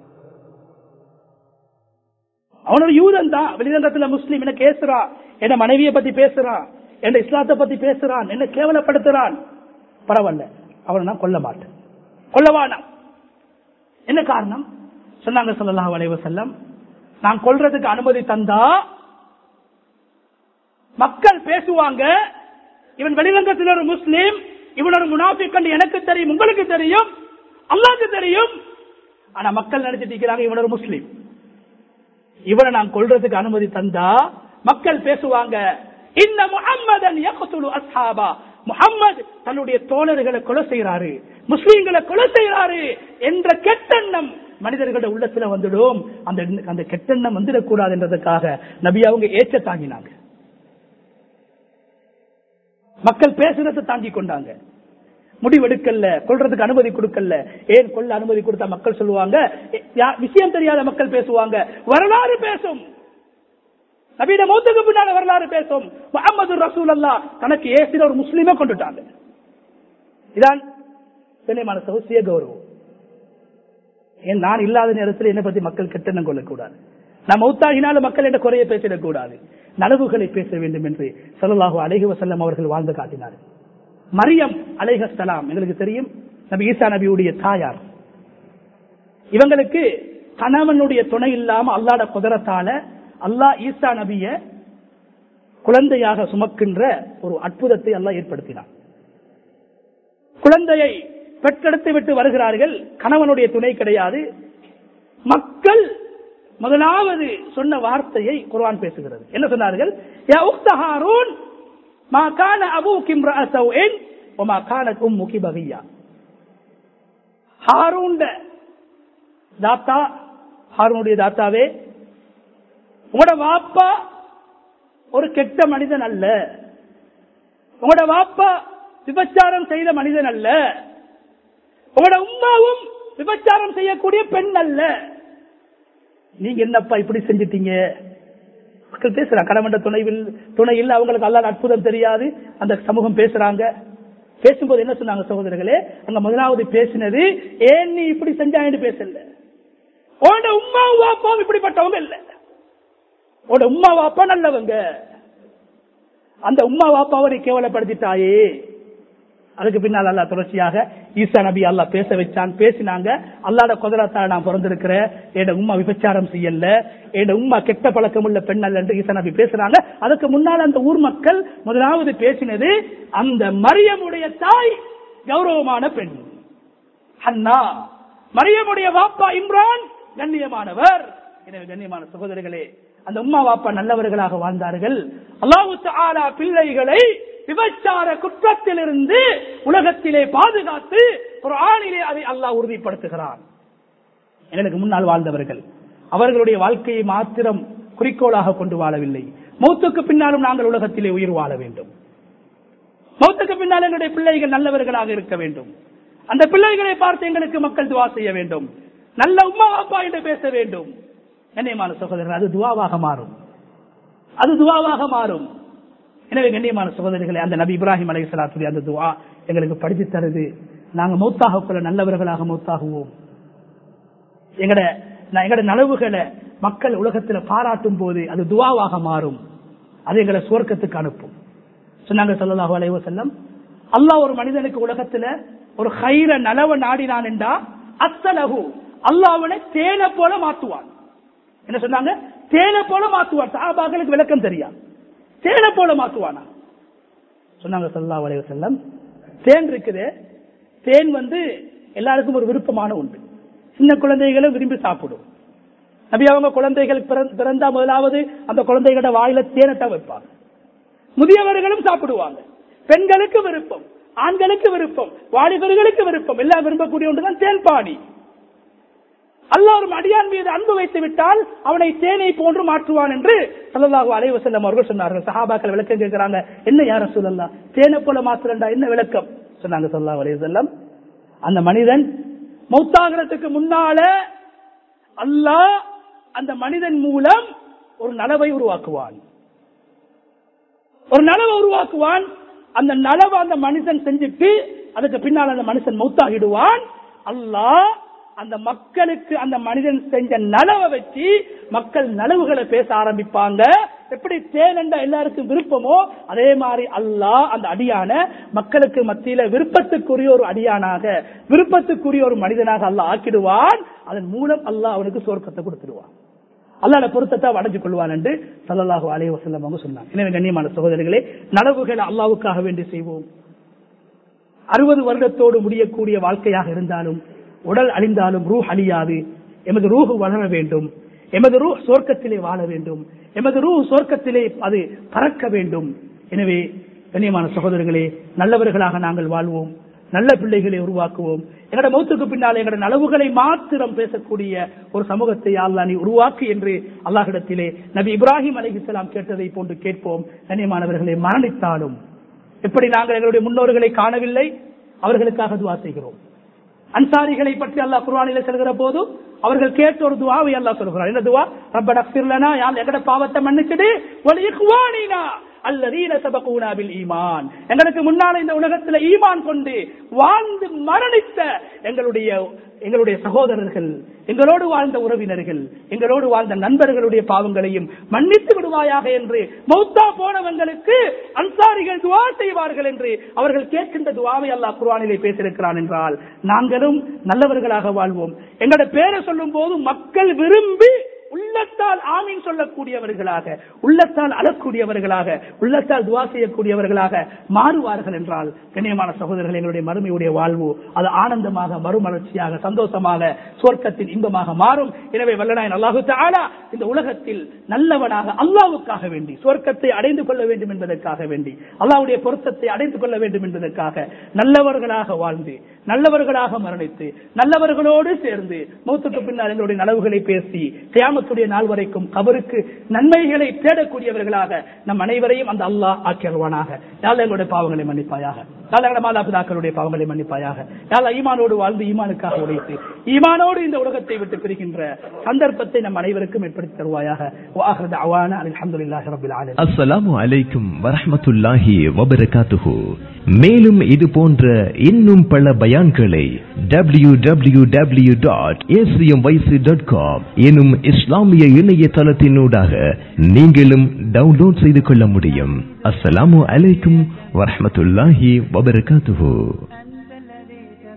அவனோட யூதன் தான், வெளிரங்கத்துல முஸ்லீம், என்ன கேசுறான், என்ன மனைவியை பத்தி பேசுறான், என்ன இஸ்லாத்தை பத்தி பேசுறான், என்ன கேவலப்படுத்துறான், பரவாயில்ல, அவனை நான் கொல்ல மாட்டேன், கொல்லவானா. என்ன காரணம்? சொன்னாங்க ஸல்லல்லாஹு அலைஹி வஸல்லம், நான் கொல்றதுக்கு அனுமதி தந்தா மக்கள் பேசுவாங்க, இவன் வெளிரங்கத்தில் ஒரு முஸ்லீம், இவன் ஒரு முனாஃபிக் என்று எனக்கு தெரியும், உங்களுக்கு தெரியும், அல்லாஹ்வுக்கு தெரியும். ஆனா மக்கள் நினைச்சிட்டு இருக்கிறாங்க இவன் ஒரு முஸ்லீம். இவனை நான் கொல்றதுக்கு அனுமதி தந்தா மக்கள் பேசுவாங்க, இன்ன முஹம்மதன் யக்துலு அஸ்ஹாபா, முஹம்மது தன்னுடைய தோழர்களை கொலை செய்யறாரு, முஸ்லீம்களை கொலை செய்யறாரு என்ற கெட்டெண்ணம் மனிதர்களுடைய உள்ளத்துல வந்துடும். அந்த அந்த கெட்டெண்ணம் வந்துடக்கூடாது என்றதுக்காக நபி அவங்க ஏற்ற தாங்கினாங்க. மக்கள் பேசுறதை தாங்கி கொண்டாங்க, முடிவெடுக்கல, கொல்றதுக்கு அனுமதி கொடுக்கல. ஏன் கொல்ல அனுமதி கொடுத்தா மக்கள் சொல்லுவாங்க, விஷயம் தெரியாத மக்கள் பேசுவாங்க, வரலாறு பேசும், நபியோட மௌத்துக்கு பின்னால வரலாறு பேசும். முஹம்மது ரசூலுல்லாஹ் தனக்கு ஏசின ஒரு முஸ்லிமை கொண்டுட்டாங்க. இதான் கண்ணியமான சுய கௌரவம். ஏன் நான் இல்லாத நேரத்தில் என்னை பத்தி மக்கள் கெட்டெண்ணம் கொள்ளக்கூடாது, நான் மௌத்தாகினாலும் மக்கள் என்ற குறைய பேசிடக்கூடாது, நலவுகளை பேச வேண்டும் என்று ஸல்லல்லாஹு அலைஹி வஸல்லம் அவர்கள் வாழ்ந்து காட்டினார்கள். மரியம் அலைஹிஸ்ஸலாம் எங்களுக்கு தெரியும், நபி ஈசா நபியுடைய தாயார். இவங்களுக்கு கணவனுடைய துணை இல்லாம அல்லாஹ்வுடைய குதிரத்தால அல்லாஹ் ஈசா நபிய குழந்தையாக சுமக்கின்ற ஒரு அற்புதத்தை அல்லாஹ் ஏற்படுத்தினார். குழந்தையை பெற்றெடுத்து விட்டு வருகிறார்கள், கணவனுடைய துணை கிடையாது. மக்கள் முதலாவது சொன்ன வார்த்தையை குர்ஆன் பேசுகிறது. என்ன சொன்னார்கள்? யா உக்த ஹாரூன் மா கான அபூகி இம்ரஅ ஸௌஇன் வ மா கானத் உம்முகி பகியா. ஹாரூன் தாத்தா, ஹாரூனுடைய தாத்தாவே, உங்களோட வாப்பா ஒரு கெட்ட மனிதன் அல்ல, உங்களோட வாப்பா விபச்சாரம் செய்த மனிதன் அல்ல, உங்களோட உம்மாவும் விபச்சாரம் செய்யக்கூடிய பெண் அல்ல, நீங்க என்னப்பா இப்படி செஞ்சிட்டீங்க? மக்கள் பேசுறாங்க, கணவன் துணைவில் துணை இல்ல, அவங்களுக்கு அல்லாஹ் அற்புதம் தெரியாது, அந்த சமூகம் பேசுறாங்க. பேசும்போது என்ன சொன்னாங்க சகோதரர்களே? அங்க முதலாவது பேசினது, ஏன் நீ இப்படி செஞ்சான்னு பேசல, உன்னோட உம்மா வாப்பாவும் இப்படிப்பட்டவங்க இல்ல, உன்னோட உம்மா வாப்பா நல்லவங்க, அந்த உம்மா வாப்பாவை நீ கேவலப்படுத்திட்டாயே. அதுக்கு பின்னால் அல்லாஹ் தொடர்ச்சியாக ஈசா நபி அல்லாஹ் பேச வச்சான், பேசினாங்க. அல்லாஹ்வுடைய குதிரத்தால் நான் பிறந்திருக்கிறேன், என் உம்மா விபச்சாரம் செய்யல, என் உம்மா கெட்ட பழக்கம் உள்ள பெண் அல்ல என்று ஈசா நபி பேசுறாங்க. அதுக்கு முன்னால் அந்த ஊர் மக்கள் முதலாவது பேசினது, அந்த மரியமுடைய தாய் கௌரவமான பெண் ஹன்னா, மரியமுடைய வாப்பா இம்ரான் கண்ணியமானவர். எனவே கண்ணியமான சகோதரர்களே, அந்த உம்மா வாப்பா நல்லவர்களாக வாழ்ந்தார்கள். அல்லாஹ் தஆலா பிள்ளைகளை விபச்சார குற்றத்திலிருந்து உலகத்திலே பாதுகாத்து குர்ஆனிலே அதை அல்லாஹ் உறுதிப்படுத்துகிறான். எனக்கு முன்னால் வாழ்ந்தவர்கள் அவர்களுடைய வாழ்க்கையை மாத்திரம் குறிக்கோளாக கொண்டு வாழவில்லை, மௌத்துக்கு பின்னாலும் நாங்கள் உலகத்திலே உயிர் வாழ வேண்டும், மௌத்துக்கு பின்னால் எங்களுடைய பிள்ளைகள் நல்லவர்களாக இருக்க வேண்டும், அந்த பிள்ளைகளை பார்த்து எங்களுக்கு மக்கள் துவா செய்ய வேண்டும், நல்ல உம்மா அப்பா என்று பேச வேண்டும். கண்ணியமான சகோதரர்கள், அது துவாவாக மாறும், அது துவாவாக மாறும். எனவே கண்ணியமான சகோதரர்களே, அந்த நபி இப்ராஹிம் அலைஹிஸ்ஸலாத்துடைய அந்த துவா எங்களுக்கு படித்து தருது. நாங்க மௌத்தாக கொள்ள நல்லவர்களாக மௌத்தாகுவோம். எங்கட எங்கட நலவுகளை மக்கள் உலகத்தில் பாராட்டும் போது அது துவாவாக மாறும், அது எங்களை சுவர்க்கத்துக்கு அனுப்பும். சொன்னாங்க ஸல்லல்லாஹு அலைஹி வஸல்லம், அல்லாஹ் ஒரு மனிதனுக்கு உலகத்துல ஒரு கைர நலவ நாடினான் என்றா அஸ்ஸலஹு, அல்லாஹ் அவனை தேனை போல மாத்துவான். என்ன சொன்னாங்க? தேனை போல மாத்துவான். சஹாபாக்களுக்கு விளக்கம் தெரியாது, தேனை போல மாத்துவானா சொன்னாங்க ஸல்லல்லாஹு அலைஹி வஸல்லம். தேன் இருக்குது, தேன் வந்து எல்லாருக்கும் ஒரு விருப்பமான உண்டு, சின்ன குழந்தைகளும் விரும்பி சாப்பிடும். நபி அவங்க குழந்தைகள் பிறந்தா முதலாவது அந்த குழந்தைகளோட வாயில தேனத்தை வைப்பாங்க, முதியவர்களும் சாப்பிடுவாங்க. பெண்களுக்கு விருப்பம், ஆண்களுக்கு விருப்பம், வாலிபர்களுக்கு விருப்பம், எல்லாம் விரும்பக்கூடிய ஒன்றுதான் தேன்பானி. அல்லாஹ் ஒரு அடியான் மீது அன்பு வைத்து விட்டால் அவனை தேனை போன்று மாற்றுவான் என்று ஸல்லல்லாஹு அலைஹி வஸல்லம் அவர்கள் சொன்னார்கள். சஹாபாக்கள் விளக்கம் கேட்கிறாங்க, என்ன யா ரசூலல்லாஹ், தேனை போல மாத்துறண்டா என்ன விளக்கம் சொன்னாங்க ஸல்லல்லாஹு அலைஹி வஸல்லம். அந்த மனிதன் மௌத்தாகிறதுக்கு முன்னால அல்லாஹ் அந்த மனிதன் மூலம் ஒரு நலவை உருவாக்குவான், ஒரு நலவை உருவாக்குவான். அந்த நலவை அந்த மனிதன் செஞ்சுட்டு அதுக்கு பின்னால் அந்த மனுஷன் மௌத்தாகிடுவான். அல்லாஹ் அந்த மக்களுக்கு அந்த மனிதன் செஞ்ச நலவை வச்சு மக்கள் நலவுகளை பேச ஆரம்பிப்பாங்க. எப்படி தேனண்டா எல்லாருக்கும் விருப்பமோ அதே மாதிரி அல்லாஹ் அந்த அடியான மக்களுக்கு மத்தியில விருப்பத்துக்குரிய ஒரு அடியானாக, விருப்பத்துக்குரிய ஒரு மனிதனாக அல்லாஹ் ஆக்கிடுவான். அதன் மூலம் அல்லாஹ் அவனுக்கு சொர்க்கத்தை கொடுத்துடுவான், அல்லாஹ்வுடைய பொருத்தத்தை அடைஞ்சு கொள்வான் என்று ஸல்லல்லாஹு அலைஹி வஸல்லம் அவங்க சொன்னாங்க. எனவே கண்ணியமான சகோதரர்களே, நலவுகளை அல்லாஹ்வுக்காக வேண்டி செய்வோம். அறுபது வருடத்தோடு முடியக்கூடிய வாழ்க்கையாக இருந்தாலும் உடல் அழிந்தாலும் ரூஹ் அழியாது. எமது ரூஹ் வளர வேண்டும், எமது ரூஹ் சொர்க்கத்திலே வாழ வேண்டும், எமது ரூஹ் சொர்க்கத்திலே அது பறக்க வேண்டும். எனவே கண்ணியமான சகோதரர்களே, நல்லவர்களாக நாங்கள் வாழ்வோம், நல்ல பிள்ளைகளை உருவாக்குவோம். எங்களோட மௌத்துக்கு பின்னால் எங்களோட நலவுகளை மாத்திரம் பேசக்கூடிய ஒரு சமூகத்தை அல்லாஹ் நீ உருவாக்கு என்று அல்லாஹ்விடத்திலே நபி இப்ராஹிம் அலைஹிஸ்ஸலாம் கேட்டதை போன்று கேட்போம். கண்ணியமானவர்களை, மரணித்தாலும் எப்படி நாங்கள் எங்களுடைய முன்னோர்களை காணவில்லை, அவர்களுக்காக துஆ செய்கிறோம். அன்சாரிகளை பற்றி அல்லாஹ் குர்ஆனிலே சொல்கிற போது அவர்கள் கேட்ட ஒரு துஆவை அல்லாஹ் சொல்கிறார். என்ன துஆ? ரப்பனா ஃபிர் லனா, யா அல்லாஹ் எங்கட பாவத்தை மன்னிச்சிடு, வல் இக்வானினா அல்லதீன சபகூனா பில் ஈமான், எங்களுக்கு முன்னால இந்த உலகத்தில் ஈமான் கொண்டு வாழ்ந்து மரணித்த எங்களுடைய எங்களுடைய சகோதரர்கள், எங்களோடு வாழ்ந்த உறவினர்கள், எங்களோடு வாழ்ந்த நண்பர்களுடைய பாவங்களையும் மன்னித்து விடுவாயாக என்று மௌத்தா போனவங்களுக்கு அன்சாரிகள் துஆ செய்வார்கள் என்று அவர்கள் கேட்கின்ற துஆவை அல்லாஹ் குர்ஆனிலே பேசியிருக்கிறான். என்றால் நாங்களும் நல்லவர்களாக வாழ்வோம். எங்களுடைய பேரை சொல்லும் போது மக்கள் விரும்பி உள்ளத்தால் ஆமீன் சொல்லக்கூடியவர்களாக, உள்ளத்தால் அழக்கூடியவர்களாக, உள்ளத்தால் துஆ செய்யக்கூடியவர்களாக மாறுவார்கள். என்றால் கண்ணியமான சகோதரர்கள், எங்களுடைய மறுமையுடைய வாழ்வு அது ஆனந்தமாக, மறுமலர்ச்சியாக, சந்தோஷமாக, சொர்க்கத்தின் இன்பமாக மாறும். எனவே வல்லநாயன் அல்லாஹு தஆலா இந்த உலகத்தில் நல்லவனாக அல்லாஹ்வுக்காக வேண்டி சொர்க்கத்தை அடைந்து கொள்ள வேண்டும் என்பதற்காக வேண்டி, அல்லாஹ்வுடைய பொருத்தத்தை அடைந்து கொள்ள வேண்டும் என்பதற்காக நல்லவர்களாக வாழ்ந்து நல்லவர்களாக மரணித்து நல்லவர்களோடு சேர்ந்து மௌத்துக்கு பின்னால் எங்களுடைய நலவுகளை பேசி கியாமத்துடைய நாள் வரைக்கும் கபருக்கு நன்மைகளை தேடக்கூடியவர்களாக நம் அனைவரையும் அந்த அல்லாஹ் ஆக்கியல்வானாக. யா அல்லாஹ் எங்களுடைய பாவங்களை மன்னிப்பாயாக, யா அல்லாஹ் எங்களுடைய மாதாபிதாக்களுடைய பாவங்களை மன்னிப்பாயாக, யா அல்லாஹ் ஈமானோடு வாழ்ந்து ஈமானுக்காக உழைத்து ஈமானோடு இந்த உலகத்தை விட்டு பிரிகின்ற சந்தர்ப்பத்தை நம் அனைவருக்கும் ஏற்படுத்தி தருவாயாக. வஆகிரு தஅவானா அல்ஹம்துலில்லாஹி ரப்பில் ஆலமீன். அஸ்ஸலாமு அலைக்கும் வரஹ்மத்துல்லாஹி வபரகாத்துஹு. மேலும் இது போன்ற இன்னும் பல பயான்களை W W W dot A C M Y C dot com எனும் இஸ்லாமிய இணையதளத்தினூடாக நீங்களும் டவுன்லோட் செய்து கொள்ள முடியும். அஸ்ஸலாமு அலைக்கும் வரஹ்மத்துல்லாஹி வபரகாத்துஹு.